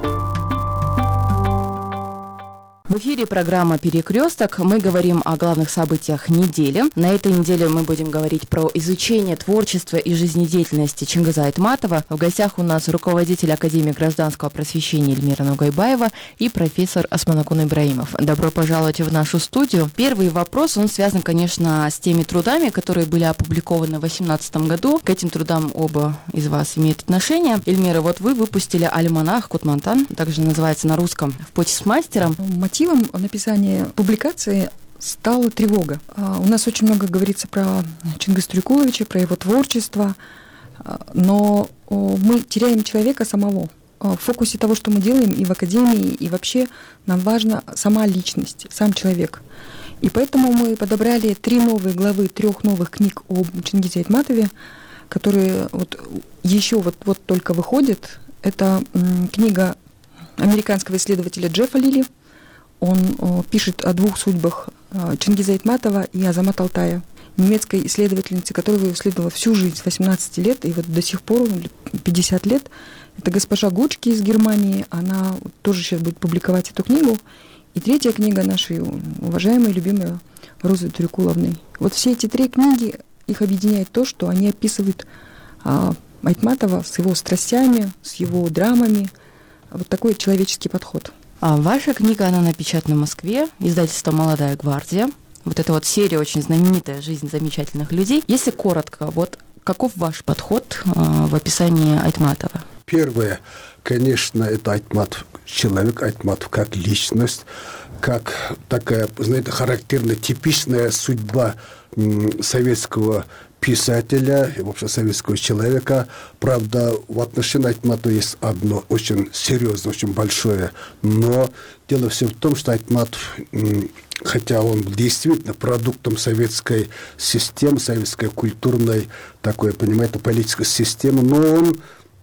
В эфире программа «Перекресток». Мы говорим о главных событиях недели. На этой неделе мы будем говорить про изучение творчества и жизнедеятельности Чингиза Айтматова. В гостях у нас руководитель Академии гражданского просвещения Эльмира Нугайбаева и профессор Осмонакун Ибраимов. Добро пожаловать в нашу студию. Первый вопрос, он связан, конечно, с теми трудами, которые были опубликованы в две тысячи восемнадцатом году. К этим трудам оба из вас имеют отношение. Эльмира, вот вы выпустили альманах Кутмантан, также называется на русском «В путь с мастером». Мотивом написания публикации стала тревога. У нас очень много говорится про Чингиза Тюркуловича, про его творчество, но мы теряем человека самого. В фокусе того, что мы делаем и в академии, и вообще нам важна сама личность, сам человек. И поэтому мы подобрали три новые главы трех новых книг об Чингизе Айтматове, которые вот еще вот, вот только выходят. Это книга американского исследователя Джеффа Лили. Он о, пишет о двух судьбах о, Чингиза Айтматова и Азамат Алтая, немецкой исследовательницы, которая исследовала всю жизнь с восемнадцати лет, и вот до сих пор, пятьдесят лет. Это госпожа Гучки из Германии, она тоже сейчас будет публиковать эту книгу. И третья книга нашей уважаемой, любимой Розы Тюркуловны. Вот все эти три книги, их объединяет то, что они описывают а, Айтматова с его страстями, с его драмами, вот такой человеческий подход. А ваша книга, она напечатана в Москве, издательство «Молодая гвардия». Вот эта вот серия очень знаменитая «Жизнь замечательных людей». Если коротко, вот каков ваш подход э, в описании Айтматова? Первое, конечно, это Айтматов, человек Айтматов как личность, как такая, знаете, характерная, типичная судьба м, советского писателя и вообще советского человека. Правда, в отношении Айтматова есть одно очень серьезное, очень большое но. Дело все в том, что Айтматов, хотя он действительно продуктом советской системы, советской культурной, такой, понимаете, политической системы, но он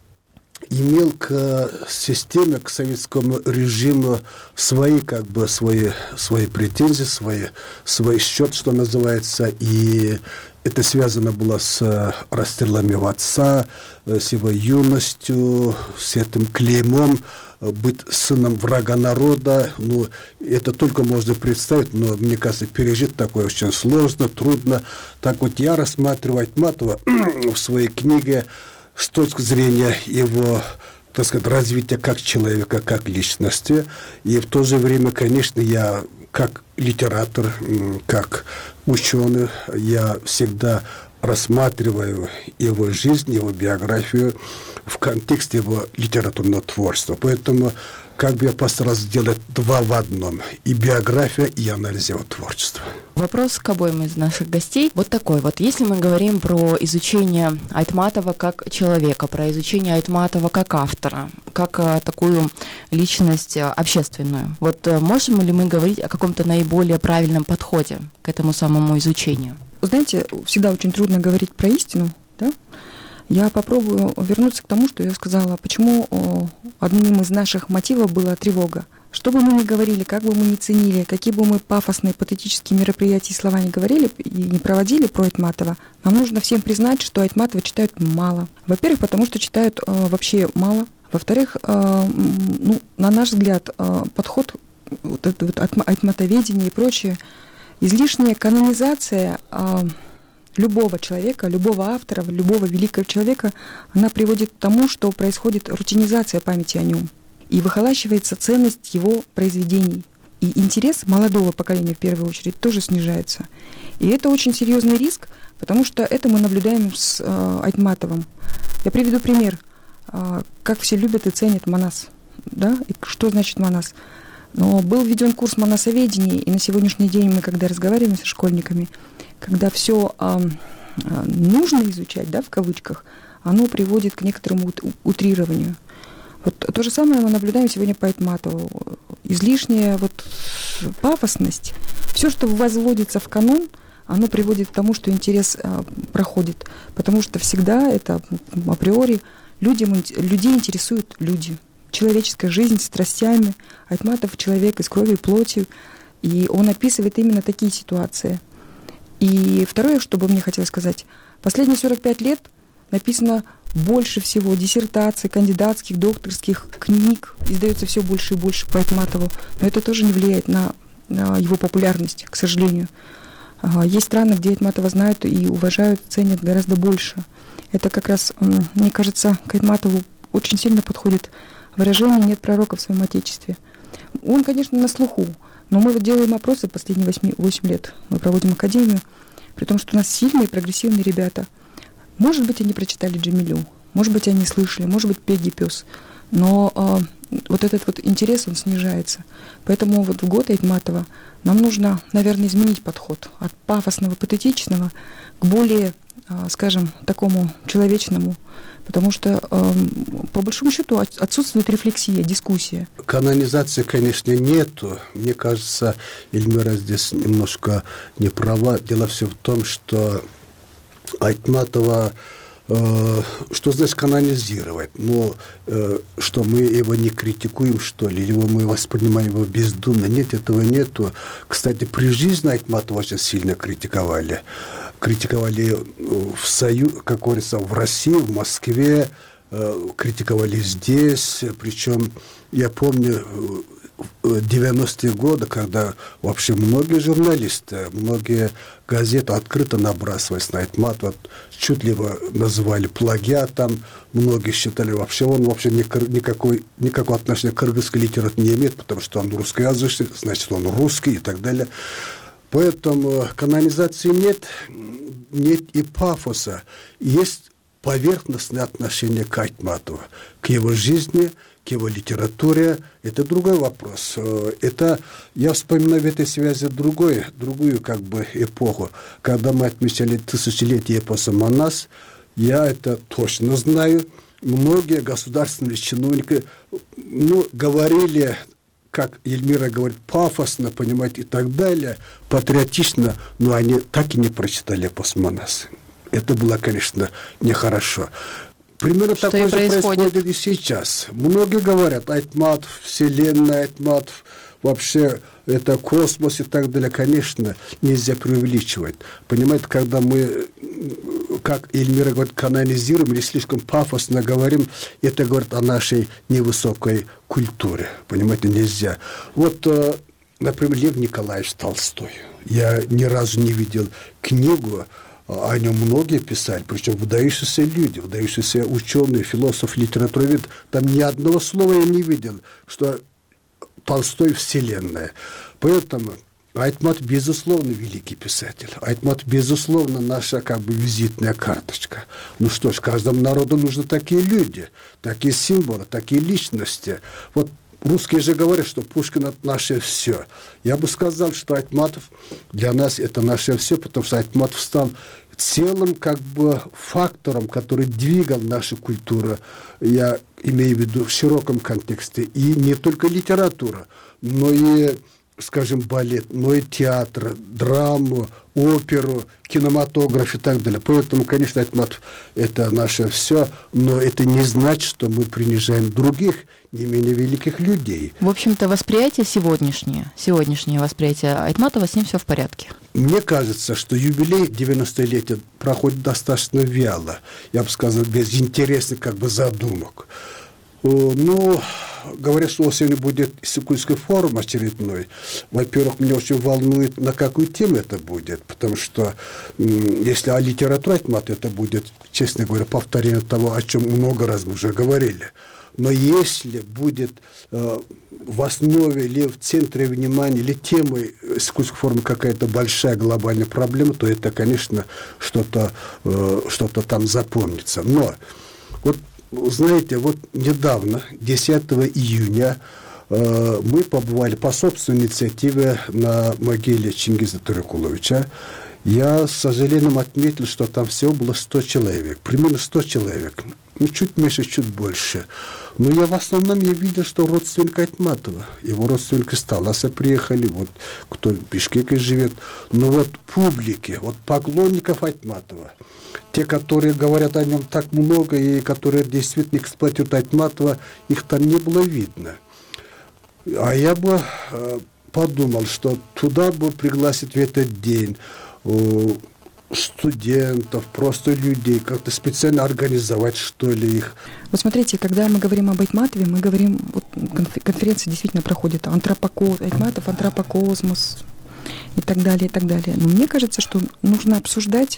имел к системе, к советскому режиму свои, как бы, свои, свои претензии, свои, свой счет, что называется, и это связано было с расстрелами его отца, с его юностью, с этим клеймом быть сыном врага народа. Ну, это только можно представить, но, мне кажется, пережить такое очень сложно, трудно. Так вот, я рассматриваю Айтматова в своей книге с точки зрения его, так сказать, развития как человека, как личности. И в то же время, конечно, я как литератор, как ученый, я всегда рассматриваю его жизнь, его биографию в контексте его литературного творчества. Поэтому как бы я постарался сделать два в одном. И биография, и анализ его творчества. Вопрос к обоим из наших гостей. Вот такой вот. Если мы говорим про изучение Айтматова как человека, про изучение Айтматова как автора, как а, такую личность а, общественную, вот а, можем ли мы говорить о каком-то наиболее правильном подходе к этому самому изучению? Знаете, всегда очень трудно говорить про истину, да? Я попробую вернуться к тому, что я сказала, почему о, одним из наших мотивов была тревога. Что бы мы ни говорили, как бы мы ни ценили, какие бы мы пафосные, патетические мероприятия и слова не говорили и не проводили про Айтматова, нам нужно всем признать, что Айтматова читают мало. Во-первых, потому что читают э, вообще мало. Во-вторых, э, ну, на наш взгляд, э, подход вот это вот айтматоведение и прочее, излишняя канонизация э, любого человека, любого автора, любого великого человека, она приводит к тому, что происходит рутинизация памяти о нем. И выхолащивается ценность его произведений. И интерес молодого поколения, в первую очередь, тоже снижается. И это очень серьезный риск, Потому что это мы наблюдаем с э, Айтматовым. Я приведу пример. Э, как все любят и ценят Манас. Да? И что значит Манас? Но был введен курс манасоведения, и на сегодняшний день мы, когда разговариваем со школьниками, когда все э, э, нужно изучать, да, в кавычках, оно приводит к некоторому ут- утрированию. Вот то же самое мы наблюдаем сегодня по Айтматову. Излишняя вот пафосность. Все, что возводится в канон, оно приводит к тому, что интерес а, проходит. Потому что всегда это априори людям, людей интересуют люди. Человеческая жизнь с страстями. Айтматов человек из крови и плоти. И он описывает именно такие ситуации. И второе, что бы мне хотелось сказать. Последние сорок пять лет написано больше всего диссертаций, кандидатских, докторских книг. Издается все больше и больше по Айтматову. Но это тоже не влияет на, на его популярность, к сожалению. Есть страны, где Айтматова знают и уважают, ценят гораздо больше. Это как раз, мне кажется, к Айтматову очень сильно подходит выражение «нет пророка в своем Отечестве». Он, конечно, на слуху, но мы вот делаем опросы последние восемь лет. Мы проводим академию, при том, что у нас сильные, прогрессивные ребята. Может быть, они прочитали Джамилю, может быть, они слышали, может быть, Пегги Пес, но э, вот этот вот интерес, он снижается. Поэтому вот в год Айтматова нам нужно, наверное, изменить подход от пафосного, патетичного к более, э, скажем, такому человечному, потому что, э, по большому счету, отсутствует рефлексия, дискуссия. Канонизации, конечно, нету. Мне кажется, Эльмира здесь немножко не права. Дело все в том, что Айтматова, э, что значит канонизировать? Ну, э, что мы его не критикуем, что ли, или мы воспринимаем его бездумно? Нет, этого нету. Кстати, при жизни Айтматова очень сильно критиковали. Критиковали в Союз, как говорится, в России, в Москве, э, критиковали здесь. Причем, я помню, девяностые годы, когда вообще многие журналисты, многие газеты открыто набрасывались на Айтматова, чуть ли его называли плагиатом, многие считали вообще, он вообще никакой, никакого отношения к кыргызской литературе не имеет, потому что он русскоязычный, значит, он русский и так далее. Поэтому канонизации нет, нет и пафоса. Есть поверхностное отношение к Айтматову, к его жизни, к его литературе. Это другой вопрос. Это, я вспоминаю в этой связи другой, другую как бы эпоху. Когда мы отмечали тысячелетие эпоса Манас, я это точно знаю. Многие государственные чиновники ну, говорили, как Эльмира говорит, пафосно, понимаете, и так далее, патриотично, но они так и не прочитали эпос Манас. Это было, конечно, нехорошо. Примерно что такое же происходит? происходит и сейчас. Многие говорят, Айтматов, Вселенная, Айтматов, вообще это космос и так далее. Конечно, нельзя преувеличивать. Понимаете, когда мы, как Эльмира говорит, канонизируем или слишком пафосно говорим, это говорит о нашей невысокой культуре. Понимаете, нельзя. Вот, например, Лев Николаевич Толстой. Я ни разу не видел книгу, о нем многие писали, причем выдающиеся люди, выдающиеся ученые, философ, литературовед. Там ни одного слова я не видел, что Толстой вселенная. Поэтому Айтмат, безусловно, великий писатель. Айтмат, безусловно, наша как бы визитная карточка. Ну что ж, каждому народу нужны такие люди, такие символы, такие личности. Вот русские же говорят, что Пушкин – это наше все. Я бы сказал, что Айтматов для нас – это наше все, потому что Айтматов стал целым как бы фактором, который двигал нашу культуру, я имею в виду в широком контексте, и не только литература, но и, скажем, балет, но и театр, драму, оперу, кинематограф и так далее. Поэтому, конечно, Айтматов – это наше все, но это не значит, что мы принижаем других, не менее великих людей. В общем-то, восприятие сегодняшнее, сегодняшнее восприятие Айтматова, с ним все в порядке. Мне кажется, что юбилей девяностолетия проходит достаточно вяло, я бы сказал, без интересных как бы задумок. Ну, говорят, что осенью будет Иссыкульский форум очередной. Во-первых, меня очень волнует, на какую тему это будет, потому что если о литературе Айтматова, это будет, честно говоря, повторение того, о чем много раз мы уже говорили. Но если будет э, в основе или в центре внимания, или темой искусственной формы какая-то большая глобальная проблема, то это, конечно, что-то э, что-то там запомнится. Но вот, знаете, вот недавно, десятого июня, э, мы побывали по собственной инициативе на могиле Чингиза Турекуловича. Я с сожалением отметил, что там всего было сто человек, примерно сто человек, ну чуть меньше, чуть больше. Но я в основном я видел, что родственник Айтматова, его родственники из Таласа приехали, вот кто в Бишкеке живет. Но вот публики, вот поклонников Айтматова, те, которые говорят о нем так много и которые действительно эксплуатируют Айтматова, их там не было видно. А я бы э, подумал, что туда бы пригласить в этот день студентов, просто людей, как-то специально организовать, что ли, их. Вот смотрите, когда мы говорим об Айтматове, мы говорим, вот конференция действительно проходит, антропоко... Айтматов, антропокосмос и так далее, и так далее. Но мне кажется, что нужно обсуждать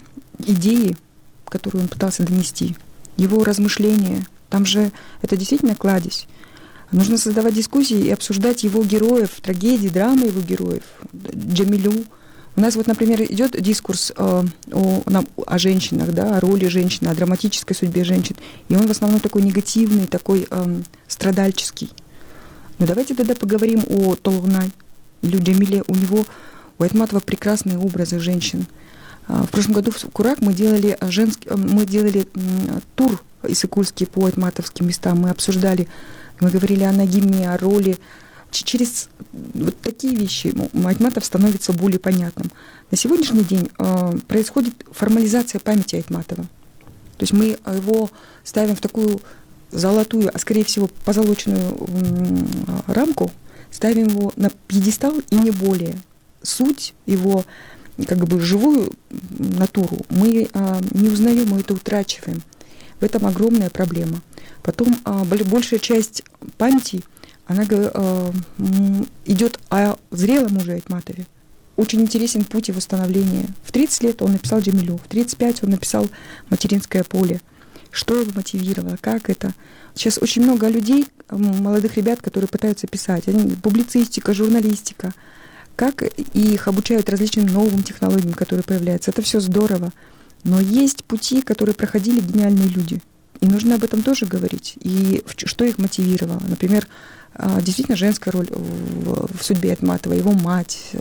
идеи, которые он пытался донести, его размышления. Там же это действительно кладезь. Нужно создавать дискуссии и обсуждать его героев, трагедии, драмы его героев, Джамилю. У нас вот, например, идет дискурс э, о, на, о женщинах, да, о роли женщины, о драматической судьбе женщин. И он в основном такой негативный, такой э, страдальческий. Но давайте тогда поговорим о Толгнай или Джамиле. У него, у Айтматова прекрасные образы женщин. Э, в прошлом году в Курак мы делали, женский, э, мы делали э, тур иссыкульский по айтматовским местам. Мы обсуждали, мы говорили о Нагиме, о роли. Через вот такие вещи Айтматов становится более понятным. На сегодняшний день э, происходит формализация памяти Айтматова. То есть мы его ставим в такую золотую, а скорее всего позолоченную э, рамку, ставим его на пьедестал и не более. Суть его, как бы живую натуру мы э, не узнаем, мы это утрачиваем. В этом огромная проблема. Потом э, большая часть памяти она э, идет о зрелом уже Айтматове. Очень интересен путь его становления. В тридцать лет он написал Джамилю, в тридцать пять он написал «Материнское поле». Что его мотивировало, как это? Сейчас очень много людей, молодых ребят, которые пытаются писать. Они, публицистика, журналистика. Как их обучают различным новым технологиям, которые появляются. Это все здорово. Но есть пути, которые проходили гениальные люди. И нужно об этом тоже говорить. И что их мотивировало. Например, действительно женская роль в, в судьбе Айтматова, его мать,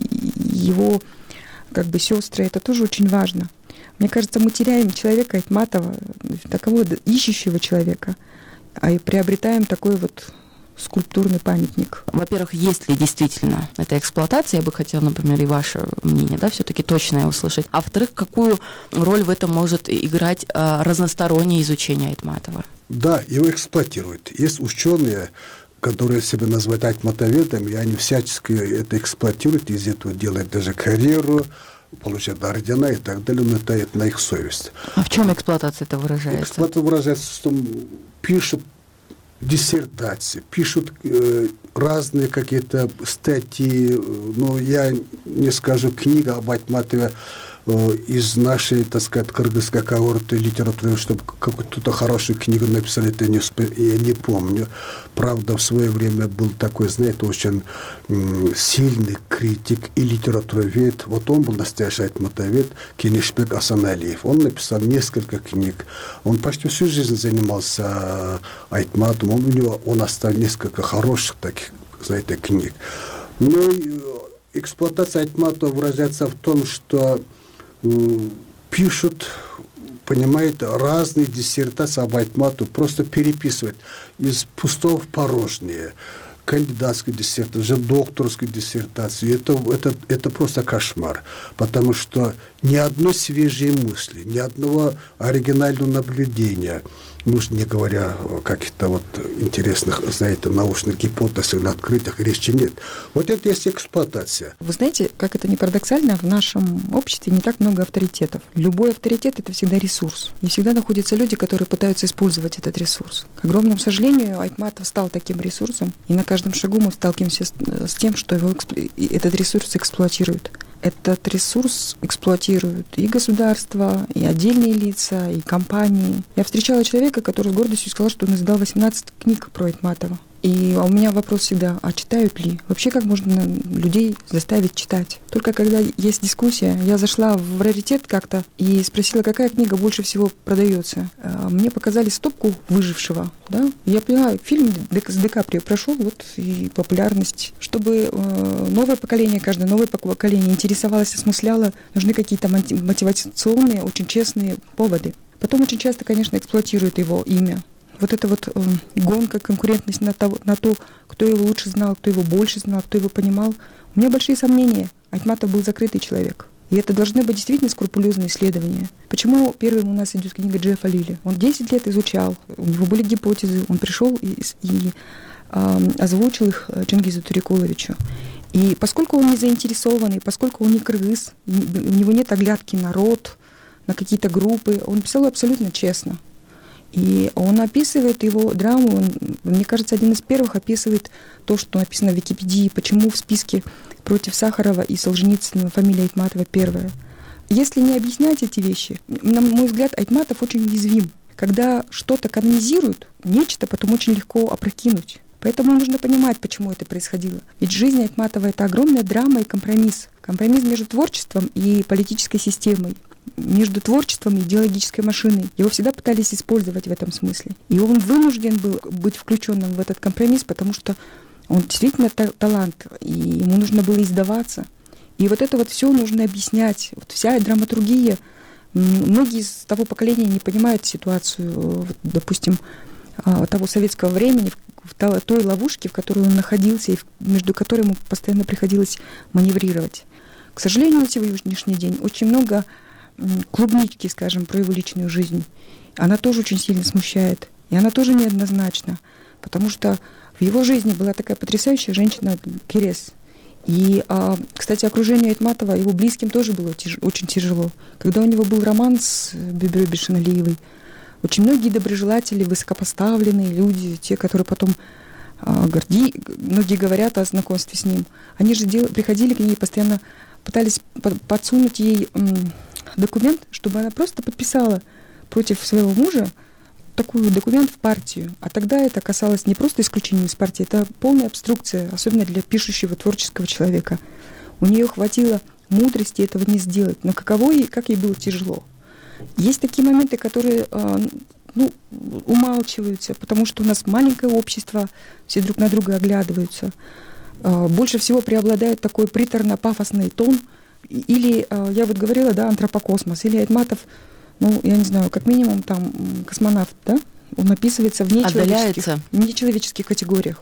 его как бы сестры, это тоже очень важно. Мне кажется, мы теряем человека Айтматова, такового ищущего человека, а и приобретаем такой вот скульптурный памятник. Во-первых, есть ли действительно эта эксплуатация, я бы хотела, например, и ваше мнение, да, все-таки точное услышать. А во-вторых, какую роль в этом может играть а, разностороннее изучение Айтматова? Да, его эксплуатируют. Есть ученые, которые себя называют айтматоведами, и они всячески это эксплуатируют, из этого делают даже карьеру, получают ордена и так далее, но это, это на их совесть. А в чем эксплуатация это выражается? Эксплуатация выражается, что пишут диссертации, пишут э, разные какие-то статьи, ну, я не скажу, книга об Айтматове э, из нашей, так сказать, кыргызской когорты литературы, чтобы какую-то хорошую книгу написали, это не, я не помню. Правда, в свое время был такой, знаете, очень м, сильный критик и литературовед. Вот он был настоящий айтматовед, Кенишбек Асаналиев. Он написал несколько книг. Он почти всю жизнь занимался Айтматом. Он, у него, он оставил несколько хороших таких, знаете, книг. Но эксплуатация Айтматова выражается в том, что м, пишут, понимаете, разные диссертации об Айтматове, просто переписывать из пустого в порожнее. Кандидатскую диссертацию, уже докторскую диссертацию. Это, это, это просто кошмар. Потому что ни одной свежей мысли, ни одного оригинального наблюдения, ну, не говоря о каких-то вот интересных, знаете, научных гипотезах или открытиях, речи нет. Вот это есть эксплуатация. Вы знаете, как это ни парадоксально, в нашем обществе не так много авторитетов. Любой авторитет — это всегда ресурс. И всегда находятся люди, которые пытаются использовать этот ресурс. К огромному сожалению, Айтматов стал таким ресурсом, и на каждом шагу мы сталкиваемся с, с тем, что его, этот ресурс эксплуатируют. Этот ресурс эксплуатируют и государство, и отдельные лица, и компании. Я встречала человека, который с гордостью сказал, что он издал восемнадцать книг про Айтматова. И у меня вопрос всегда, а читают ли? Вообще, как можно людей заставить читать? Только когда есть дискуссия, я зашла в раритет как-то и спросила, какая книга больше всего продается. Мне показали стопку «Выжившего». Да? Я поняла, фильм с Ди Каприо прошел, вот и популярность. Чтобы новое поколение, каждое новое поколение интересовалось, осмысляло, нужны какие-то мотивационные, очень честные поводы. Потом очень часто, конечно, эксплуатируют его имя. Вот эта вот э, гонка, конкурентность на то, на то, кто его лучше знал, кто его больше знал, кто его понимал. У меня большие сомнения. Айтматов был закрытый человек. И это должны быть действительно скрупулезные исследования. Почему первым у нас идет книга Джеффа Лили? Он десять лет изучал, у него были гипотезы, он пришел и, и э, озвучил их Чингизу Турикуловичу. И поскольку он не заинтересованный, поскольку он не кыргыз, у него нет оглядки на род, на какие-то группы, он писал абсолютно честно. И он описывает его драму, он, мне кажется, один из первых описывает то, что написано в Википедии, почему в списке против Сахарова и Солженицына фамилия Айтматова первая. Если не объяснять эти вещи, на мой взгляд, Айтматов очень уязвим. Когда что-то канонизируют, нечто потом очень легко опрокинуть. Поэтому нужно понимать, почему это происходило. Ведь жизнь Айтматова — это огромная драма и компромисс. Компромисс между творчеством и политической системой, между творчеством и идеологической машиной. Его всегда пытались использовать в этом смысле. И он вынужден был быть включенным в этот компромисс, потому что он действительно та- талант, и ему нужно было издаваться. И вот это вот все нужно объяснять. Вот вся драматургия. Многие из того поколения не понимают ситуацию, вот, допустим, того советского времени, в той ловушке, в которой он находился, и между которой ему постоянно приходилось маневрировать. К сожалению, на сегодняшний день очень много клубнички, скажем, про его личную жизнь. Она тоже очень сильно смущает. И она тоже неоднозначна. Потому что в его жизни была такая потрясающая женщина Керес. И, кстати, окружение Айтматова, его близким тоже было тяж- очень тяжело. Когда у него был роман с Бибирой Бишаналиевой, очень многие доброжелатели, высокопоставленные люди, те, которые потом а, горди, многие говорят о знакомстве с ним, они же дел, приходили к ней и постоянно пытались под, подсунуть ей м, документ, чтобы она просто подписала против своего мужа такой документ в партию. А тогда это касалось не просто исключения из партии, это полная обструкция, особенно для пишущего творческого человека. У нее хватило мудрости этого не сделать, но каково ей, как ей было тяжело. Есть такие моменты, которые ну, умалчиваются, потому что у нас маленькое общество, все друг на друга оглядываются. Больше всего преобладает такой приторно-пафосный тон. Или, я вот говорила, да, антропокосмос, или Айтматов, ну, я не знаю, как минимум там космонавт, да, он описывается в нечеловеческих, нечеловеческих категориях.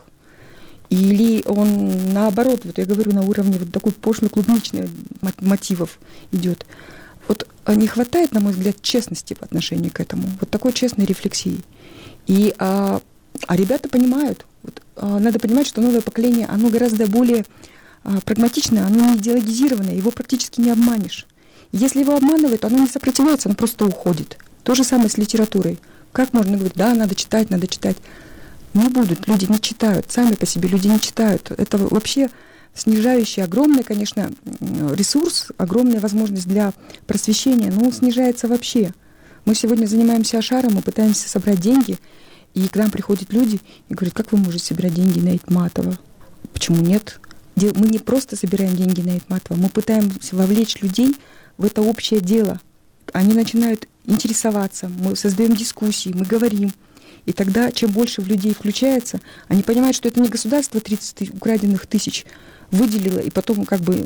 Или он наоборот, вот я говорю, на уровне вот такой пошло-клубничных мотивов идет. Вот не хватает, на мой взгляд, честности по отношению к этому, вот такой честной рефлексии. И, а, а ребята понимают, вот, а, надо понимать, что новое поколение, оно гораздо более а, прагматичное, оно не идеологизированное, его практически не обманешь. Если его обманывают, оно не сопротивляется, оно просто уходит. То же самое с литературой. Как можно говорить, да, надо читать, надо читать. Не будут, люди не читают, сами по себе люди не читают. Это вообще снижающий огромный, конечно, ресурс, огромная возможность для просвещения, но он снижается вообще. Мы сегодня занимаемся ашаром, мы пытаемся собрать деньги, и к нам приходят люди и говорят, как вы можете собирать деньги на Айтматова? Почему нет? Мы не просто собираем деньги на Айтматова, мы пытаемся вовлечь людей в это общее дело. Они начинают интересоваться, мы создаем дискуссии, мы говорим. И тогда, чем больше в людей включается, они понимают, что это не государство тридцать украденных тысяч выделило, и потом как бы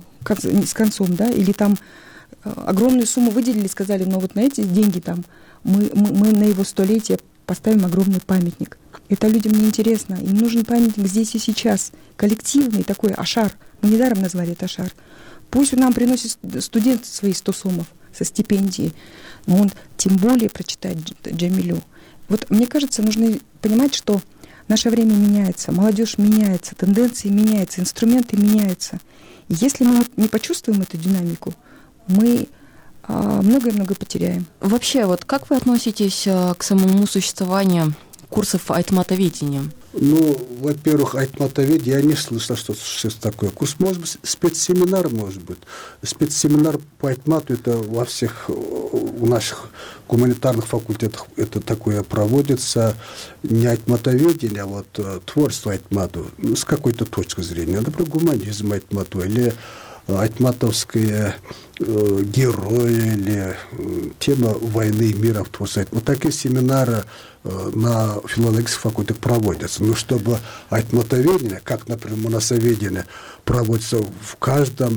с концом, да, или там огромную сумму выделили, сказали, ну вот на эти деньги там мы, мы, мы на его столетие поставим огромный памятник. Это людям не интересно. Им нужен памятник здесь и сейчас. Коллективный такой ашар. Мы недаром назвали это ашар. Пусть он нам приносит студент свои сто сомов со стипендией, но он тем более прочитает Джамилю. Вот мне кажется, нужно понимать, что наше время меняется, молодежь меняется, тенденции меняются, инструменты меняются. И если мы не почувствуем эту динамику, мы многое-много потеряем. Вообще, вот как вы относитесь к самому существованию курсов айтматоведения? Ну, во-первых, айтматовед, я не слышал, что сейчас такое курс. Может быть, спецсеминар, может быть. Спецсеминар по айтмату, это во всех у наших гуманитарных факультетах это такое проводится. Не айтматоведение, а вот творчество айтмату. Ну, с какой-то точки зрения. Например, гуманизм айтмату или айтматовские э, герои или э, тема войны и мира в творчестве. Вот такие семинары э, на филологических факультетах проводятся. Но чтобы айтматоведение, как, например, монасоведение, проводится в каждом,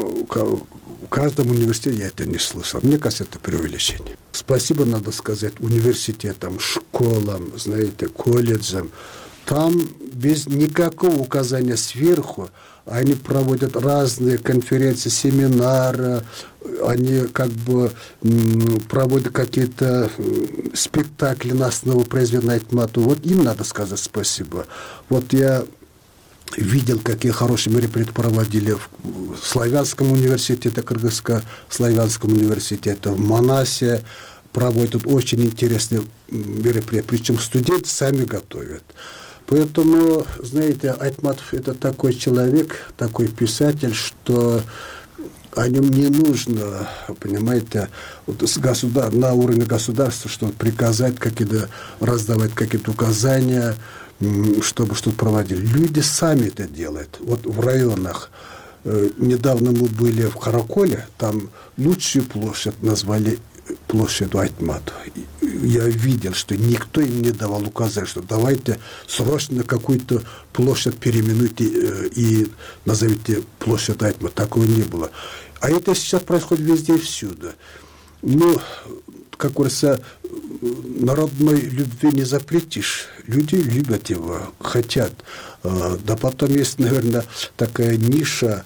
в каждом университете, я это не слышал. Мне кажется, это преувеличение. Спасибо, надо сказать, университетам, школам, знаете, колледжам. Там без никакого указания сверху они проводят разные конференции, семинары, они как бы проводят какие-то спектакли на основе произведения айтмату. Вот им надо сказать спасибо. Вот я видел, какие хорошие мероприятия проводили в Славянском университете, Кыргызско-Славянском университете, в Манасе проводят очень интересные мероприятия. Причем студенты сами готовят. Поэтому, знаете, Айтматов это такой человек, такой писатель, что о нем не нужно, понимаете, вот с государ... на уровне государства, чтобы приказать какие-то, раздавать какие-то указания, чтобы что-то проводили. Люди сами это делают. Вот в районах. Недавно мы были в Хараколе, там лучшую площадь назвали площадью Айтмату. Я видел, что никто им не давал указать, что давайте срочно какую-то площадь переименуйте и назовите площадь Айтмату. Такого не было. А это сейчас происходит везде и всюду. Ну, как говорится, народной любви не запретишь. Люди любят его, хотят. Да потом есть, наверное, такая ниша.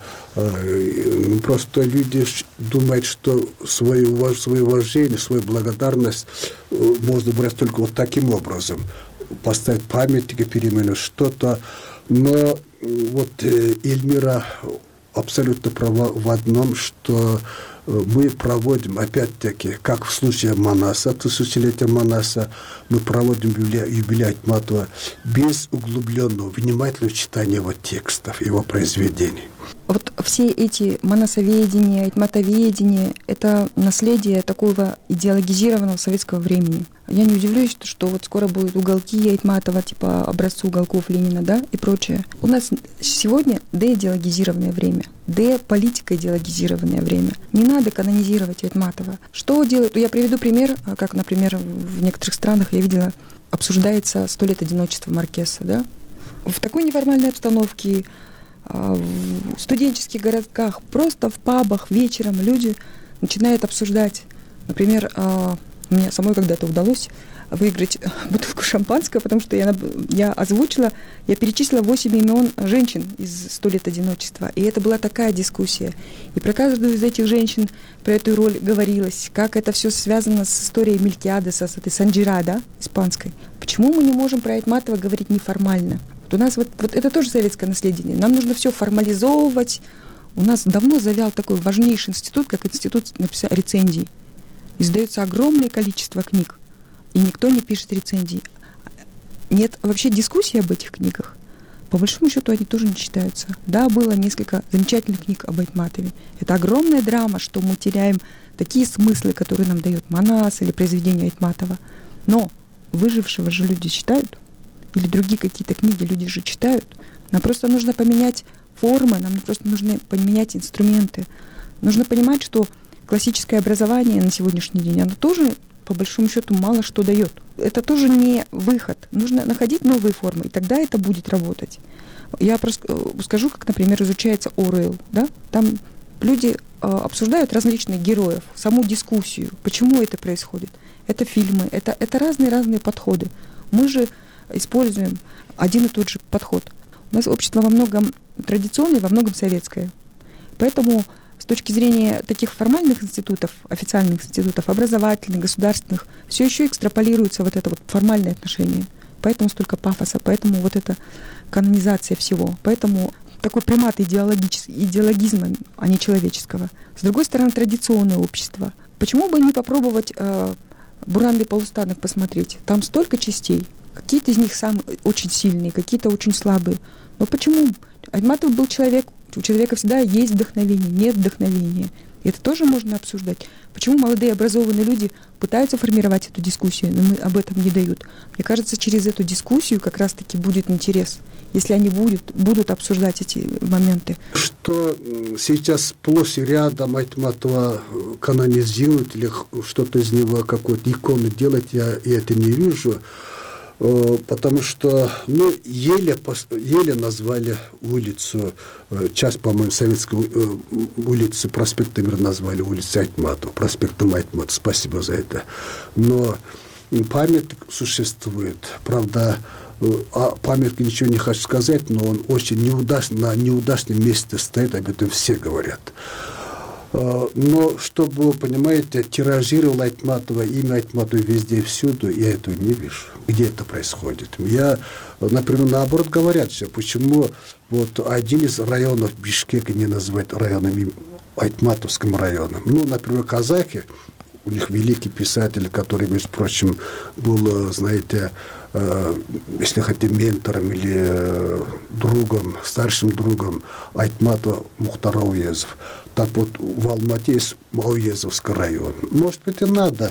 Просто люди думают, что свое, свое уважение, свою благодарность можно брать только вот таким образом. Поставить памятники, переименовать что-то. Но вот Эльмира абсолютно права в одном, что мы проводим, опять-таки, как в случае Манаса, тысячелетия Манаса, мы проводим юбилей Айтматова без углубленного, внимательного читания его текстов, его произведений. Вот все эти монасоведения, айтматоведения — это наследие такого идеологизированного советского времени. Я не удивляюсь, что вот скоро будут уголки Айтматова, типа образцы уголков Ленина, да, и прочее. У нас сегодня деидеологизированное время, деполитика идеологизированное время. Не надо канонизировать Айтматова. Что делают? Я приведу пример, как, например, в некоторых странах я видела, обсуждается «Сто лет одиночества» Маркеса, да. В такой неформальной обстановке, в студенческих городках, просто в пабах вечером люди начинают обсуждать. Например, мне самой когда-то удалось выиграть бутылку шампанского, потому что я, я озвучила, я перечислила восемь имен женщин из «Сто лет одиночества». И это была такая дискуссия. И про каждую из этих женщин, про эту роль говорилось, как это все связано с историей Мелькиадеса, с этой Санджира, да, испанской. Почему мы не можем про Айтматова говорить неформально? Вот у нас вот, вот это тоже советское наследие. Нам нужно все формализовывать. У нас давно завял такой важнейший институт, как институт написания рецензий. Издается огромное количество книг, и никто не пишет рецензий. Нет вообще дискуссий об этих книгах. По большому счету они тоже не читаются. Да, было несколько замечательных книг об Айтматове. Это огромная драма, что мы теряем такие смыслы, которые нам дает Манас или произведение Айтматова. Но выжившего же люди читают, или другие какие-то книги люди же читают. Нам просто нужно поменять формы, нам просто нужно поменять инструменты. Нужно понимать, что классическое образование на сегодняшний день, оно тоже, по большому счету, мало что дает. Это тоже не выход. Нужно находить новые формы, и тогда это будет работать. Я просто скажу, как, например, изучается Оруэлл. Да? Там люди э, обсуждают различных героев, саму дискуссию, почему это происходит. Это фильмы, это, это разные-разные подходы. Мы же используем один и тот же подход. У нас общество во многом традиционное, во многом советское. Поэтому с точки зрения таких формальных институтов, официальных институтов, образовательных, государственных, все еще экстраполируется вот это вот формальное отношение. Поэтому столько пафоса, поэтому вот эта канонизация всего. Поэтому такой примат идеологизма, а не человеческого. С другой стороны, традиционное общество. Почему бы не попробовать э, Буранный полустанок посмотреть? Там столько частей. Какие-то из них самые очень сильные, какие-то очень слабые. Но почему? Айтматов был человек, у человека всегда есть вдохновение, нет вдохновения. И это тоже можно обсуждать. Почему молодые образованные люди пытаются формировать эту дискуссию, но мы об этом не дают? Мне кажется, через эту дискуссию как раз-таки будет интерес, если они будут, будут обсуждать эти моменты. Что сейчас сплошь и рядом Айтматова канонизируют или что-то из него, какую-то икону делать, я, я это не вижу. Потому что, ну, еле, еле назвали улицу, часть, по-моему, советской улицы, проспекта Мира назвали улицей Айтматова, проспектом Айтматова, спасибо за это. Но памятник существует, правда, о памятнике ничего не хочу сказать, но он очень неудачно, на неудачном месте стоит, об этом все говорят. Но, чтобы, понимаете, тиражировал Айтматова, имя Айтматова везде и всюду, я этого не вижу. Где это происходит? Я, например, наоборот говорят, что почему вот один из районов Бишкека не называют районом Айтматовским районом. Ну, например, казахи, у них великий писатель, который, между прочим, был, знаете, если хотите, ментором или другом, старшим другом Айтматова Мухтар Ауезов. Так вот, в Алмате есть Ауезовский район. Может быть, и надо.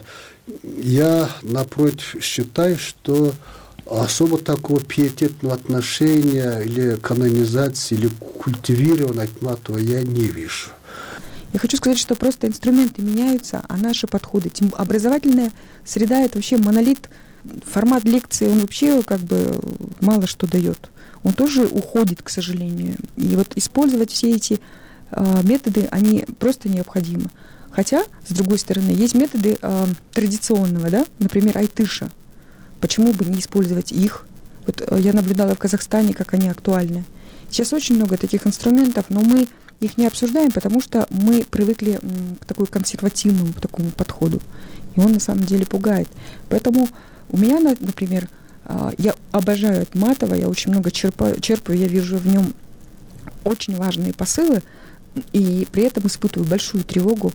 Я, напротив, считаю, что особо такого пиететного отношения или канонизации, или культивирования Айтматова я не вижу. Я хочу сказать, что просто инструменты меняются, а наши подходы. Образовательная среда — это вообще монолит. Формат лекции, он вообще как бы мало что дает. Он тоже уходит, к сожалению. И вот использовать все эти э, методы, они просто необходимы. Хотя, с другой стороны, есть методы э, традиционного, да, например, айтыша. Почему бы не использовать их? Вот э, я наблюдала в Казахстане, как они актуальны. Сейчас очень много таких инструментов, но мы их не обсуждаем, потому что мы привыкли м, к такому консервативному к такому подходу. И он на самом деле пугает. Поэтому у меня, например, я обожаю Айтматова, я очень много черпаю, черпаю, я вижу в нем очень важные посылы, и при этом испытываю большую тревогу,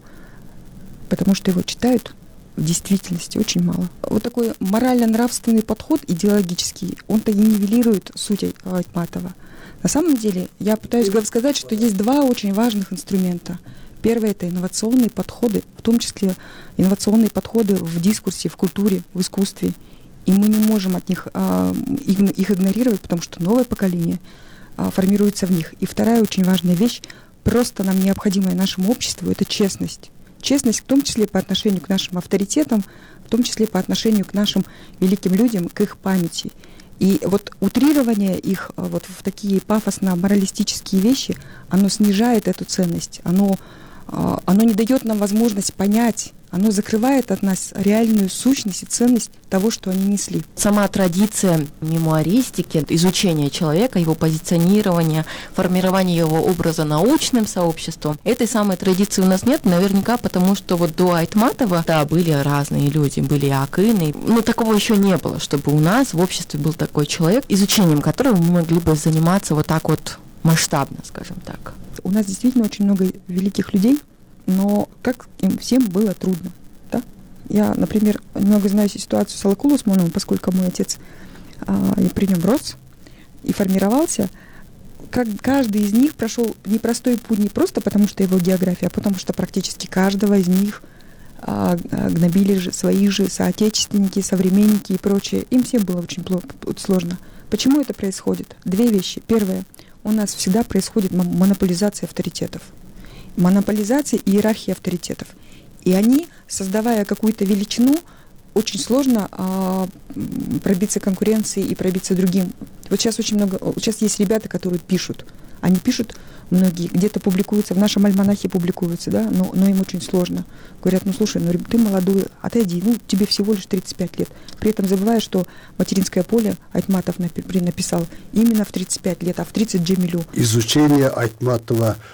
потому что его читают в действительности очень мало. Вот такой морально-нравственный подход идеологический, он-то и нивелирует суть Айтматова. На самом деле, я пытаюсь сказать, что есть два очень важных инструмента. Первое — это инновационные подходы, в том числе инновационные подходы в дискурсе, в культуре, в искусстве. И мы не можем от них а, их игнорировать, потому что новое поколение а, формируется в них. И вторая очень важная вещь, просто нам необходимая нашему обществу, это честность. Честность в том числе по отношению к нашим авторитетам, в том числе по отношению к нашим великим людям, к их памяти. И вот утрирование их вот в такие пафосно-моралистические вещи, оно снижает эту ценность, оно оно не дает нам возможность понять, оно закрывает от нас реальную сущность и ценность того, что они несли. Сама традиция мемуаристики, изучения человека, его позиционирования, формирования его образа научным сообществом, этой самой традиции у нас нет, наверняка потому, что вот до Айтматова, да, были разные люди, были и акыны, но такого еще не было, чтобы у нас в обществе был такой человек, изучением которого мы могли бы заниматься вот так вот масштабно, скажем так. У нас действительно очень много великих людей, но как им всем было трудно. Да? Я, например, немного знаю ситуацию с Алакулу Усмоновым, поскольку мой отец а, при нем рос и формировался. Как каждый из них прошел непростой путь не просто потому, что его география, а потому что практически каждого из них а, гнобили же свои же соотечественники, современники и прочее. Им всем было очень плохо, сложно. Почему это происходит? Две вещи. Первое. У нас всегда происходит монополизация авторитетов. Монополизация и иерархия авторитетов. И они, создавая какую-то величину, очень сложно а, пробиться конкуренции и пробиться другим. Вот сейчас очень много, сейчас есть ребята, которые пишут. Они пишут, многие, где-то публикуются, в нашем альманахе публикуются, да, но, но им очень сложно. Говорят, ну слушай, ну ты молодой, отойди, ну тебе всего лишь тридцать пять лет. При этом забывая, что «Материнское поле» Айтматов написал именно в тридцать пять лет, а в тридцать Джемилю. Изучение Айтматова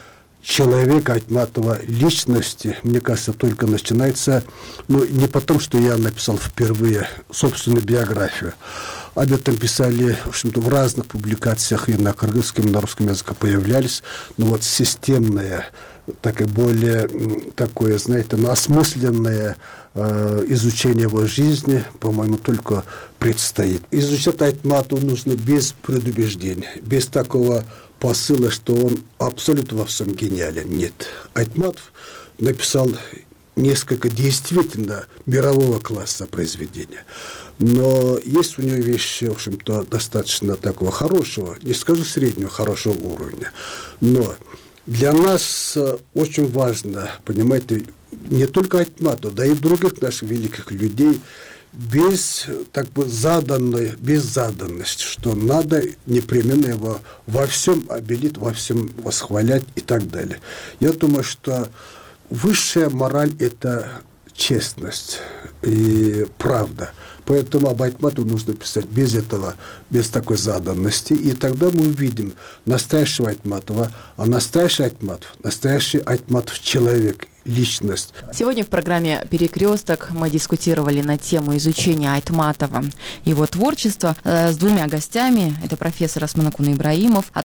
человека Айтматова, личности, мне кажется, только начинается, ну, не потому, что я написал впервые собственную биографию. Об этом писали, в общем-то, в разных публикациях и на кыргызском, и на русском языке появлялись, но вот системное, так и более такое, знаете, ну, осмысленное э, изучение его жизни, по-моему, только предстоит. Изучать Айтматова нужно без предубеждения, без такого посыла, что он абсолютно во всем гениален. Нет. Айтматов написал несколько действительно мирового класса произведения. Но есть у него вещи, в общем-то, достаточно такого хорошего, не скажу среднего, хорошего уровня. Но для нас очень важно, понимаете, не только Айтматов, да и других наших великих людей, без так бы заданной, без заданности, что надо непременно его во всем обелить, во всем восхвалять и так далее. Я думаю, что высшая мораль – это честность и правда. Поэтому об Айтматове нужно писать без этого, без такой заданности. И тогда мы увидим настоящего Айтматова, а настоящий Айтматов, настоящий Айтматов человек, личность. Сегодня в программе «Перекресток» мы дискутировали на тему изучения Айтматова, его творчества с двумя гостями. Это профессор Осмонакун Ибраимов,